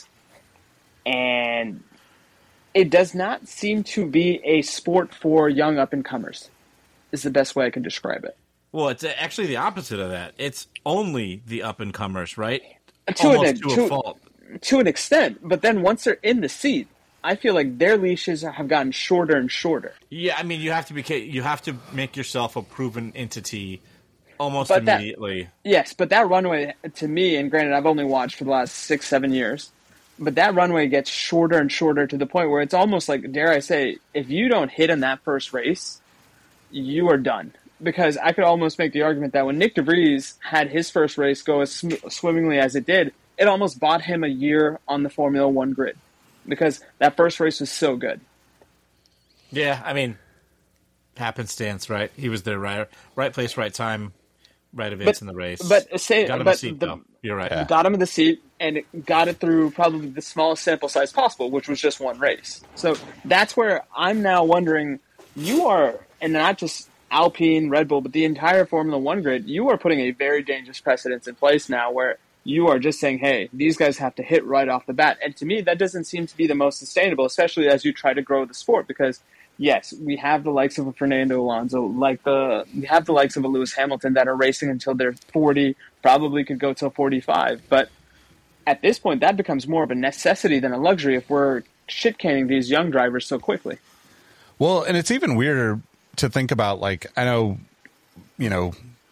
and it does not seem to be a sport for young up-and-comers, is the best way I can describe it. Well, it's actually the opposite of that. It's only the up-and-comers, right? To Almost an, to to, a fault. To an extent, but then once they're in the seat, I feel like their leashes have gotten shorter and shorter. Yeah, I mean, you have to be you have to make yourself a proven entity almost but immediately. That, yes, but that runway, to me, and granted, I've only watched for the last six, seven years, but that runway gets shorter and shorter to the point where it's almost like, dare I say, if you don't hit in that first race, you are done. Because I could almost make the argument that when Nick DeVries had his first race go as sm- swimmingly as it did, it almost bought him a year on the Formula One grid. Because that first race was so good. Yeah, I mean, happenstance, right? He was there, right, right place, right time, right events in the race. But say, got him but a seat, the, though. You're right. Yeah. Got him in the seat, and it got it through probably the smallest sample size possible, which was just one race. So that's where I'm now wondering, you are, and not just Alpine, Red Bull, but the entire Formula One grid, you are putting a very dangerous precedence in place now where you are just saying, hey, these guys have to hit right off the bat. And to me, that doesn't seem to be the most sustainable, especially as you try to grow the sport, because yes, we have the likes of a Fernando Alonso, like the we have the likes of a Lewis Hamilton that are racing until they're forty, probably could go till forty-five. But at this point, that becomes more of a necessity than a luxury if we're shit-canning these young drivers so quickly. Well, and it's even weirder to think about, like, I know, you know,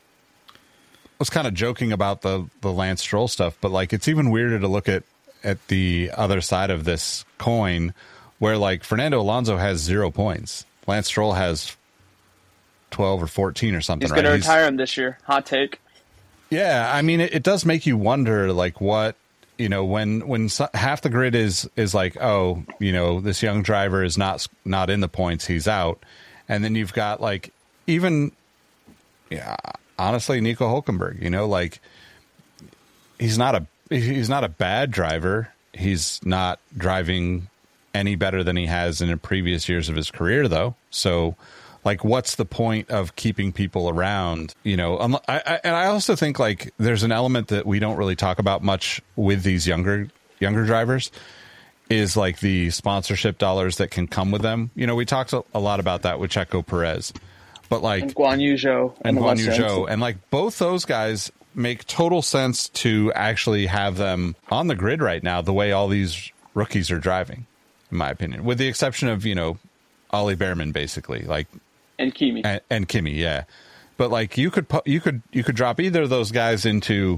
I was kind of joking about the, the Lance Stroll stuff, but, like, it's even weirder to look at, at the other side of this coin where, like, Fernando Alonso has zero points. Lance Stroll has twelve or fourteen or something, He's right? going to retire him this year. Hot take. Yeah, I mean, it, it does make you wonder, like, what, you know, when when so, half the grid is is like, oh, you know, this young driver is not not in the points, he's out. And then you've got, like, even, yeah, honestly, Nico Hülkenberg, you know, like, he's not a he's not a bad driver. He's not driving any better than he has in the previous years of his career, though. So, like, what's the point of keeping people around? You know, I, I, and I also think, like, there's an element that we don't really talk about much with these younger younger drivers is, like, the sponsorship dollars that can come with them. You know, we talked a lot about that with Checo Perez, but, like, and Guan Yu Zhou and Guan Yu Zhou, and, like, both those guys make total sense to actually have them on the grid right now, the way all these rookies are driving, in my opinion, with the exception of, you know, Ollie Behrman, basically, like, and Kimi and, and Kimi, yeah. But, like, you could you could you could drop either of those guys into,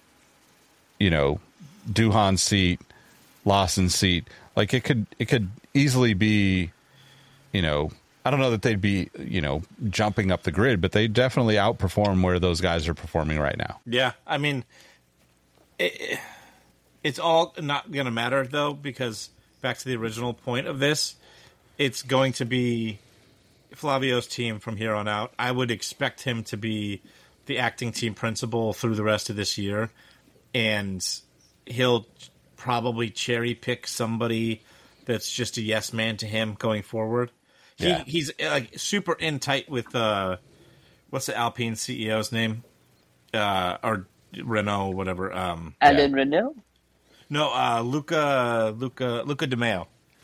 you know, Duhan's seat, Lawson's seat. Like, it could it could easily be, you know, I don't know that they'd be, you know, jumping up the grid, but they definitely outperform where those guys are performing right now. Yeah, I mean, it, it's all not going to matter, though, because back to the original point of this, it's going to be Flavio's team from here on out. I would expect him to be the acting team principal through the rest of this year, and he'll probably cherry pick somebody that's just a yes man to him going forward. He, yeah. He's like super in tight with uh, what's the Alpine C E O's name, uh, or Renault, whatever. Um, Alain yeah. Renault. No, uh, Luca, Luca, Luca De Mayo.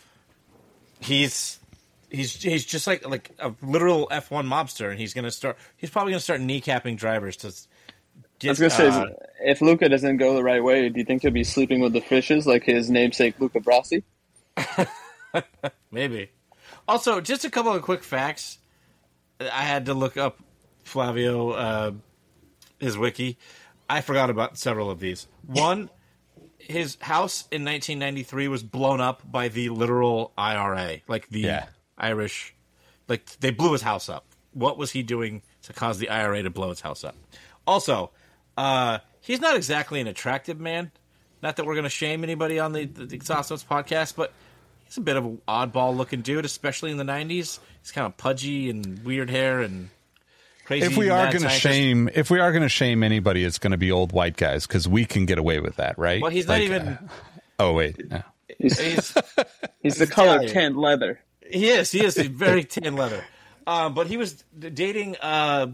He's he's he's just like like a literal F one mobster, and he's gonna start. He's probably gonna start kneecapping drivers to. Get, I was gonna say, uh, if Luca doesn't go the right way, do you think he'll be sleeping with the fishes like his namesake Luca Brasi? Maybe. Also, just a couple of quick facts. I had to look up Flavio, uh, his wiki. I forgot about several of these. One, his house in nineteen ninety-three was blown up by the literal I R A, like the Yeah. Irish, like they blew his house up. What was he doing to cause the I R A to blow his house up? Also, uh, he's not exactly an attractive man. Not that we're going to shame anybody on the, the, the Exhaust Notes podcast, but he's a bit of an oddball-looking dude, especially in the nineties. He's kind of pudgy and weird hair and crazy. If we are mad going to scientist. shame, if we are going to shame anybody, it's going to be old white guys because we can get away with that, right? Well, he's not Like, even. uh, oh wait, no. He's, He's, he's the color of Italian. tanned leather. he is. He is very tan leather. Um, but he was dating uh,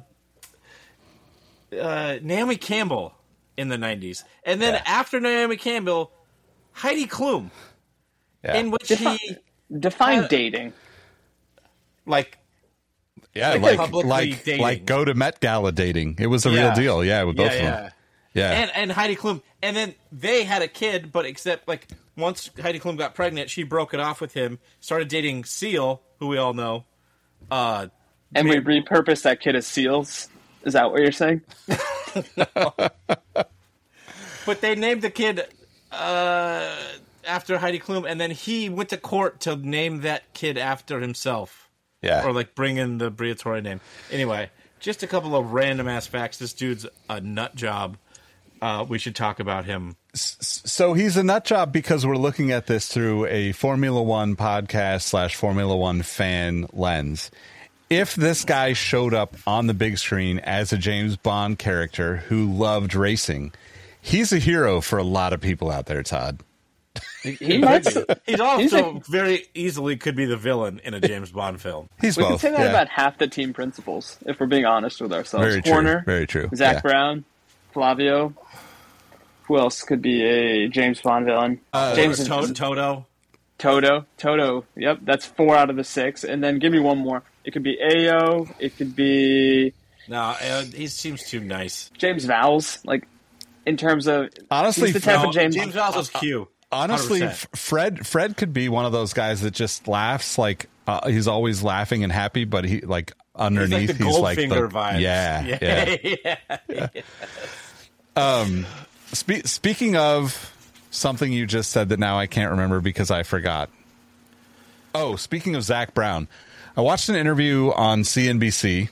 uh, Naomi Campbell in the nineties, and then Yeah. after Naomi Campbell, Heidi Klum, Yeah. in which Defi- he Define Uh, dating. like. yeah, like like publicly like dating. like go to Met Gala dating. It was a Yeah. real deal. Yeah, with both Yeah, of yeah. them. Yeah, And and Heidi Klum, and then they had a kid, but except like once Heidi Klum got pregnant, she broke it off with him, started dating Seal, who we all know. Uh, And we repurposed that kid as seals. Is that what you're saying? but they named the kid uh, after Heidi Klum, and then he went to court to name that kid after himself, yeah. or like bring in the Briatore name. Anyway, just a couple of random ass facts. This dude's a nut job. Uh, we should talk about him. So he's a nut job because we're looking at this through a Formula One podcast slash Formula One fan lens. If this guy showed up on the big screen as a James Bond character who loved racing, he's a hero for a lot of people out there, Todd. He might. He's also He's a- very easily could be the villain in a James Bond film. He's We can both. say that yeah. about half the team principals, if we're being honest with ourselves. Very true, Horner, very true, Zach yeah. Brown, Flavio. Who else could be a James Bond villain? Uh, James To- Toto. Toto. Toto. Yep, that's four out of the six. And then give me one more. It could be Ayo. It could be No, uh, he seems too nice. James Vowles. Like, in terms of Honestly, he's the type No, of James. James Vowles was Q. Honestly, one hundred percent. F- Fred Fred could be one of those guys that just laughs like uh, he's always laughing and happy, but he like underneath he's like the Goldfinger vibes. yeah, yeah. yeah. Um, spe- speaking of something you just said that now I can't remember because I forgot. Oh, speaking of Zach Brown, I watched an interview on C N B C.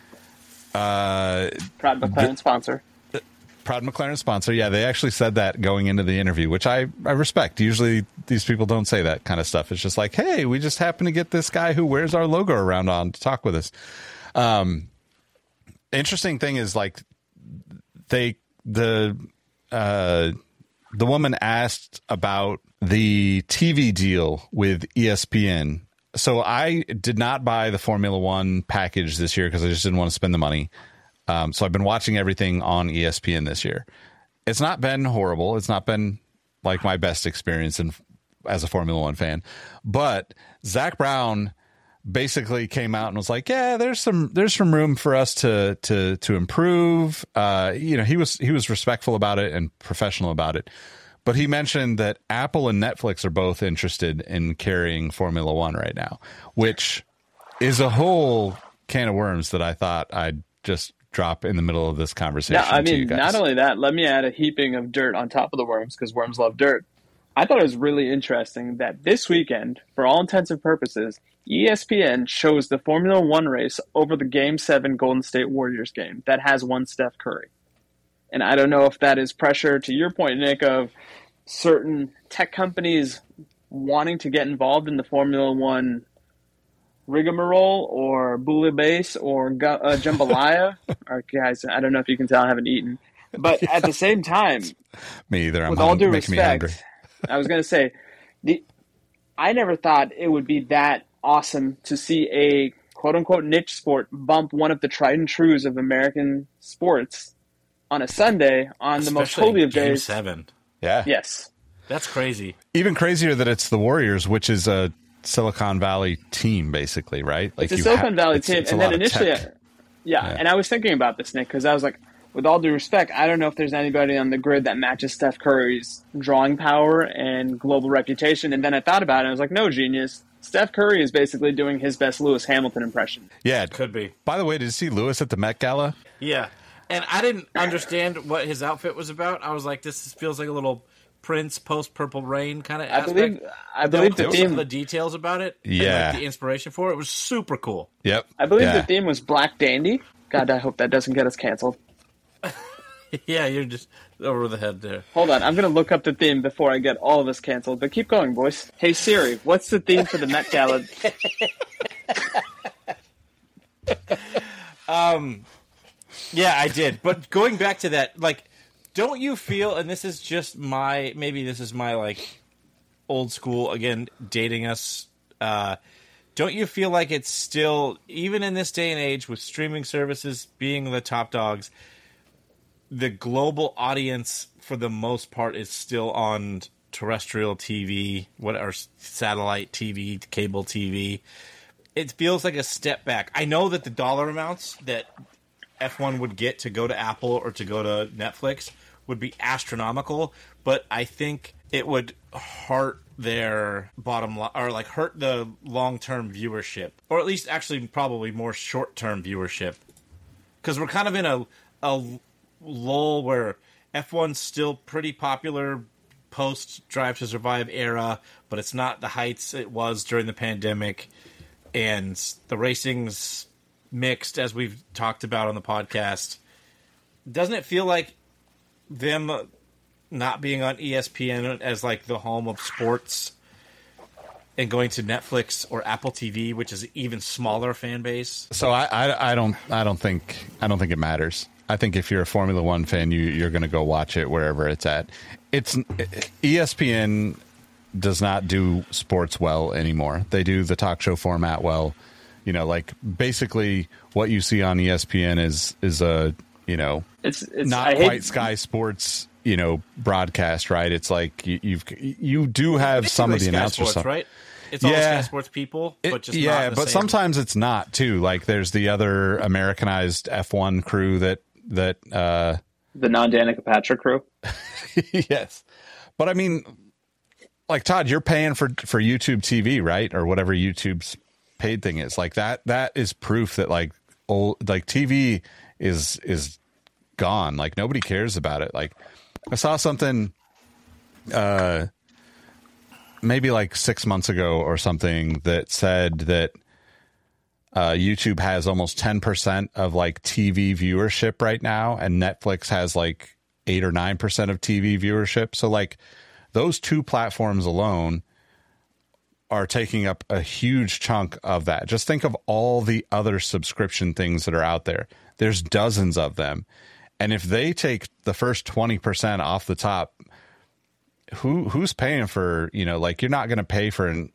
Uh, Proud McLaren sponsor. Proud McLaren sponsor. Yeah, they actually said that going into the interview, which I, I respect. Usually these people don't say that kind of stuff. It's just like, hey, we just happen to get this guy who wears our logo around on to talk with us. Um, interesting thing is like they the uh, the woman asked about the T V deal with E S P N. So I did not buy the Formula One package this year because I just didn't want to spend the money. Um, so I've been watching everything on E S P N this year. It's not been horrible. It's not been like my best experience in, as a Formula One fan. But Zach Brown basically came out and was like, "Yeah, there's some there's some room for us to to to improve." Uh, you know, he was he was respectful about it and professional about it. But he mentioned that Apple and Netflix are both interested in carrying Formula One right now, which is a whole can of worms that I thought I'd just drop in the middle of this conversation. Yeah, I to you mean, guys. not only that, let me add a heaping of dirt on top of the worms because worms love dirt. I thought it was really interesting that this weekend, for all intents and purposes, E S P N shows the Formula One race over the Game seven Golden State Warriors game that has one Steph Curry. And I don't know if that is pressure, to your point, Nick, of certain tech companies wanting to get involved in the Formula One rigmarole or bouillabaisse or gu- uh, jambalaya. Or guys, I don't know if you can tell I haven't eaten. But at the same time, Me either. I'm with all hung- due making me hungry. respect, I was going to say, the I never thought it would be that awesome to see a quote-unquote niche sport bump one of the tried and trues of American sports on a Sunday on the most Especially holy of Game days. Seven. Yeah. Yes. That's crazy. Even crazier that it's the Warriors, which is a Silicon Valley team, basically, right? Like It's a you Silicon ha- Valley it's- team. it's a And lot then of initially, tech. yeah, Yeah. and I was thinking about this, Nick, because I was like, with all due respect, I don't know if there's anybody on the grid that matches Steph Curry's drawing power and global reputation. And then I thought about it, and I was like, no, genius. Steph Curry is basically doing his best Lewis Hamilton impression. Yeah. Could be. By the way, did you see Lewis at the Met Gala? Yeah. And I didn't understand what his outfit was about. I was like, this feels like a little Prince post Purple Rain kind of I aspect. believe I believe the Some theme of the details about it, and, Yeah. like, the inspiration for it was super cool. Yep. I believe yeah. the theme was Black Dandy. God, I hope that doesn't get us canceled. Yeah, you're just over the head there. Hold on, I'm gonna look up the theme before I get all of us canceled. But keep going, boys. Hey Siri, what's the theme for the Met Gala? um, yeah, I did. But going back to that, like, don't you feel? And this is just my maybe this is my like old school again dating us. Uh, don't you feel like it's still, even in this day and age with streaming services being the top dogs, the global audience for the most part is still on terrestrial T V, what or satellite T V, cable T V. It feels like a step back. I know that the dollar amounts that F one would get to go to Apple or to go to Netflix would be astronomical, but I think it would hurt their bottom line, or like hurt the long-term viewership, or at least actually probably more short-term viewership, because we're kind of in a a lull where F one's still pretty popular post Drive to Survive era, but it's not the heights it was during the pandemic, and the racing's mixed, as we've talked about on the podcast. Doesn't it feel like them not being on E S P N as like the home of sports and going to Netflix or Apple T V, which is an even smaller fan base? So I, I, I don't, I don't think, I don't think it matters. I think if you're a Formula One fan, you, you're going to go watch it wherever it's at. It's E S P N does not do sports well anymore. They do the talk show format well. You know, like basically what you see on E S P N is is a you know It's, it's not I quite hate, Sky Sports you know broadcast, right? It's like you, you've you do have Basically some of the Sky announcers, Sports, some, right? It's all Yeah. Sky Sports people, It- but just yeah, not in the but same- sometimes it's not too. Like there's the other Americanized F one crew that that. uh the non-Danica Patrick crew. Yes, but I mean, like Todd, you're paying for for YouTube T V, right, or whatever YouTube's paid thing is. Like that, that is proof that like old like T V is is gone. Like nobody cares about it. Like I saw something, uh, maybe like six months ago or something that said that uh, YouTube has almost ten percent of like T V viewership right now, and Netflix has like eight or nine percent of T V viewership. So like those two platforms alone are taking up a huge chunk of that. Just think of all the other subscription things that are out there. There's dozens of them. And if they take the first twenty percent off the top, who who's paying for, you know, like you're not going to pay for an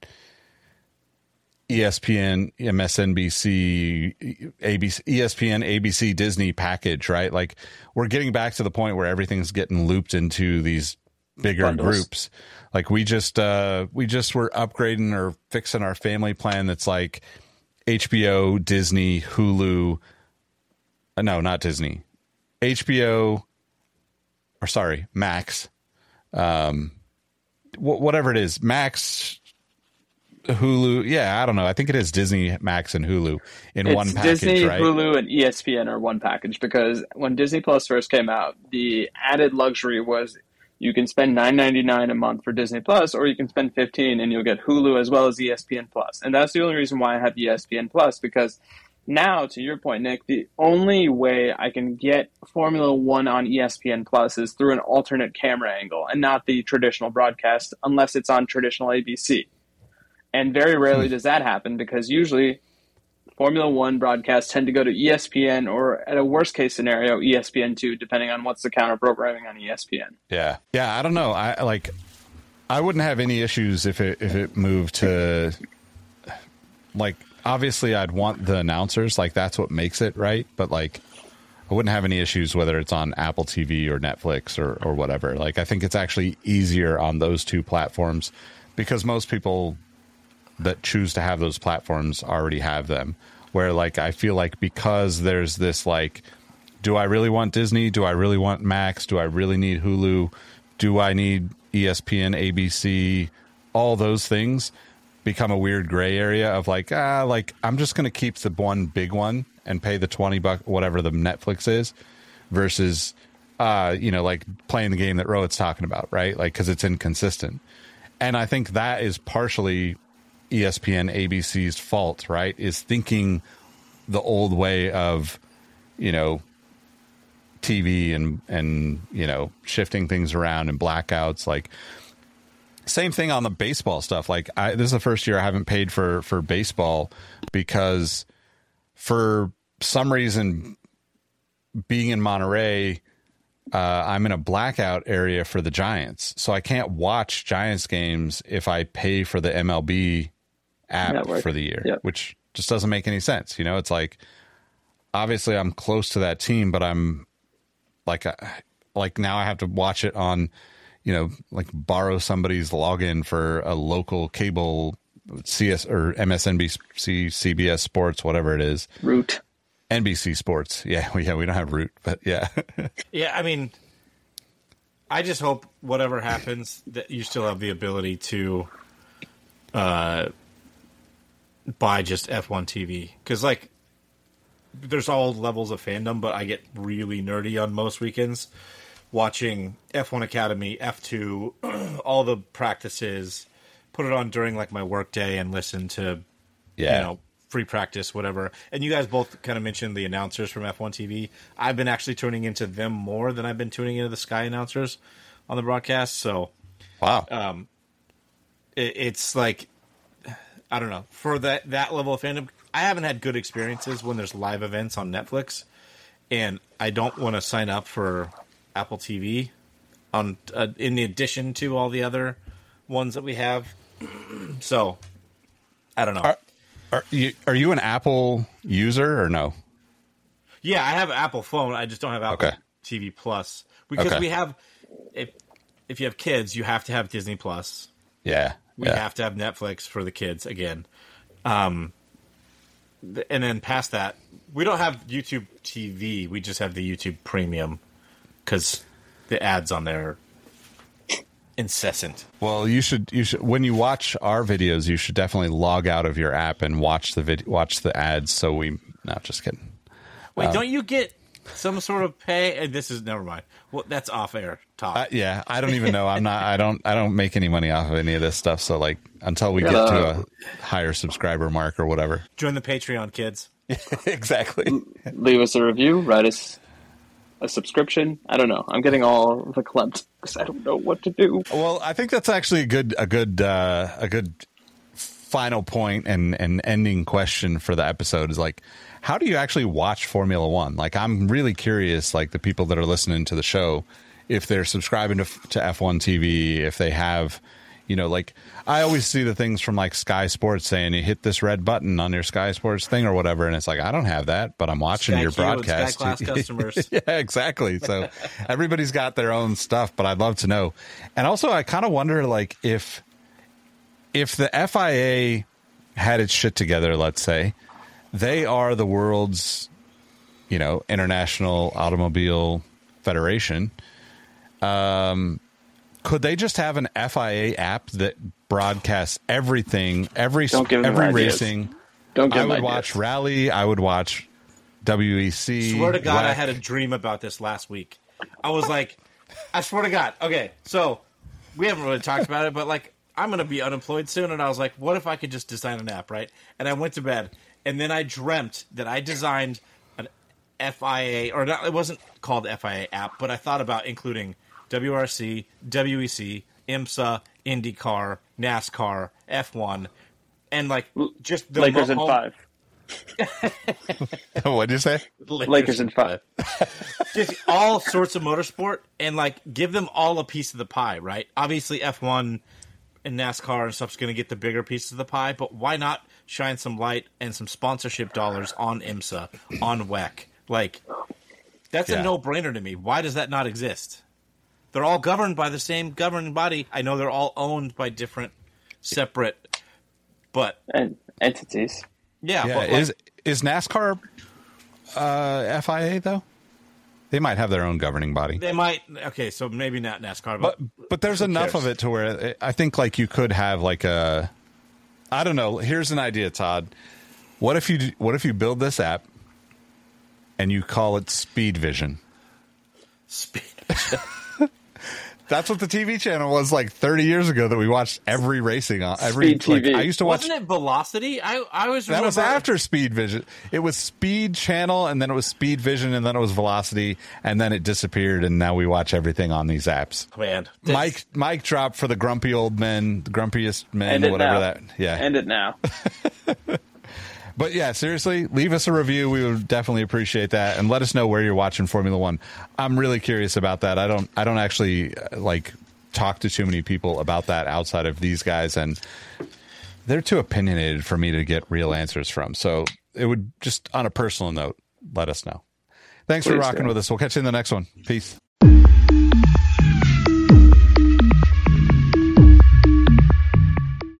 E S P N, M S N B C, A B C, E S P N, A B C, Disney package, right? Like we're getting back to the point where everything's getting looped into these bigger Bundles. groups. Like we just uh we just were upgrading or fixing our family plan that's like H B O, Disney, Hulu. Uh, no, not Disney. H B O or sorry, Max. Um wh- whatever it is, Max, Hulu. Yeah, I don't know. I think it is Disney, Max, and Hulu in It's one package, Disney, right? Hulu, and E S P N are one package, because when Disney Plus first came out, the added luxury was you can spend nine ninety-nine a month for Disney Plus, or you can spend fifteen and you'll get Hulu as well as E S P N Plus. And that's the only reason why I have E S P N Plus, because now, to your point, Nick, the only way I can get Formula One on E S P N Plus is through an alternate camera angle and not the traditional broadcast, unless it's on traditional A B C. And very rarely does that happen, because usually Formula One broadcasts tend to go to E S P N, or at a worst case scenario, E S P N two, depending on what's the counter programming on E S P N. Yeah. Yeah, I don't know. I like I wouldn't have any issues if it if it moved to like obviously I'd want the announcers, like that's what makes it, right? But like I wouldn't have any issues whether it's on Apple T V or Netflix or or whatever. Like I think it's actually easier on those two platforms because most people that choose to have those platforms already have them. Where like I feel like because there's this like, do I really want Disney? Do I really want Max? Do I really need Hulu? Do I need E S P N, A B C? All those things become a weird gray area of like, ah, like I'm just going to keep the one big one and pay the twenty bucks, whatever the Netflix is, versus uh, you know, like playing the game that Rohit's talking about, right? Like, because it's inconsistent. And I think that is partially E S P N, A B C's fault, right? Is thinking the old way of, you know, T V and, and, you know, shifting things around and blackouts. Like, same thing on the baseball stuff. Like, I, this is the first year I haven't paid for, for baseball because for some reason, being in Monterey, uh, I'm in a blackout area for the Giants. So I can't watch Giants games if I pay for the M L B app Network. For the year, yep. Which just doesn't make any sense. You know, it's like, obviously I'm close to that team, but I'm like, uh, like now I have to watch it on, you know, like borrow somebody's login for a local cable C S or M S N B C, C B S Sports, whatever it is. Root. N B C Sports. Yeah, we, yeah, we don't have Root, but yeah. Yeah, I mean, I just hope whatever happens that you still have the ability to uh, buy just F one T V. Because, like, there's all levels of fandom, but I get really nerdy on most weekends watching F one Academy, F two, all the practices, put it on during, like, my work day and listen to, yeah. you know, free practice, whatever. And you guys both kind of mentioned the announcers from F one T V. I've been actually tuning into them more than I've been tuning into the Sky announcers on the broadcast. So, wow, um, it, it's like, I don't know, for that that level of fandom. I haven't had good experiences when there's live events on Netflix, and I don't want to sign up for Apple T V on uh, in addition to all the other ones that we have. So, I don't know. Are- Are you, are you an Apple user or no? Yeah, I have an Apple phone. I just don't have Apple okay. T V Plus because okay. we have. If if you have kids, you have to have Disney Plus. Yeah, we yeah. have to have Netflix for the kids again. Um, and then past that, we don't have YouTube T V. We just have the YouTube Premium because the ads on there are incessant. Well, you should you should when you watch our videos, you should definitely log out of your app and watch the vid- watch the ads. So we, not just kidding. Wait, um, don't you get some sort of pay? And this is never mind. Well, that's off air talk. Uh, yeah, I don't even know. I'm not. I don't. I don't make any money off of any of this stuff. So like until we get to a higher subscriber mark or whatever, join the Patreon, kids. Exactly. Leave us a review. Write us a subscription. I don't know. I'm getting all verklempt because I don't know what to do. Well, I think that's actually a good, a good, uh, a good final point and and ending question for the episode is like, how do you actually watch Formula One? Like, I'm really curious, like the people that are listening to the show, if they're subscribing to to F one T V, if they have, you know, like I always see the things from like Sky Sports saying you hit this red button on your Sky Sports thing or whatever, and it's like I don't have that, but I'm watching Sky your Q broadcast. Sky Class customers. Yeah, exactly. So everybody's got their own stuff, but I'd love to know. And also, I kind of wonder, like, if if the F I A had its shit together, let's say, they are the world's, you know, International Automobile Federation. Um. Could they just have an F I A app that broadcasts everything, every every racing? Don't give I would ideas. watch Rally. I would watch W E C. Swear to God, W E C. I had a dream about this last week. I was like, I swear to God. Okay, so we haven't really talked about it, but like, I'm going to be unemployed soon, and I was like, what if I could just design an app, right? And I went to bed, and then I dreamt that I designed an F I A, or not, it wasn't called F I A app, but I thought about including W R C, W E C, IMSA, IndyCar, NASCAR, F one, and like just the Lakers in home... five. What'd you say? Lakers, Lakers in five. Just all sorts of motorsport, and like give them all a piece of the pie, right? Obviously, F one and NASCAR and stuff's going to get the bigger pieces of the pie, but why not shine some light and some sponsorship dollars on IMSA, on W E C? Like, that's Yeah. a no-brainer to me. Why does that not exist? They're all governed by the same governing body. I know they're all owned by different, separate, but And entities. yeah. Yeah, but like, is is NASCAR uh, F I A though? They might have their own governing body, they might. Okay, so maybe not NASCAR, but, but but there's enough cares? of it to where I think like you could have like a, I don't know. Here's an idea, Todd. What if you what if you build this app and you call it Speed Vision? Speed. That's what the T V channel was like thirty years ago that we watched every racing on. Every Speed T V. Like, I used to watch. Wasn't it Velocity? I I was. That was after Speed Vision. It was Speed Channel, and then it was Speed Vision, and then it was Velocity, and then it disappeared, and now we watch everything on these apps. Man, Mike Mike dropped for the grumpy old men, the grumpiest men, End it whatever now. that. Yeah, End it now. But yeah, seriously, leave us a review. We would definitely appreciate that, and let us know where you're watching Formula One. I'm really curious about that. I don't. I don't actually uh, like talk to too many people about that outside of these guys, and they're too opinionated for me to get real answers from. So it would just, on a personal note, let us know. Thanks Please for rocking do. with us. We'll catch you in the next one. Peace.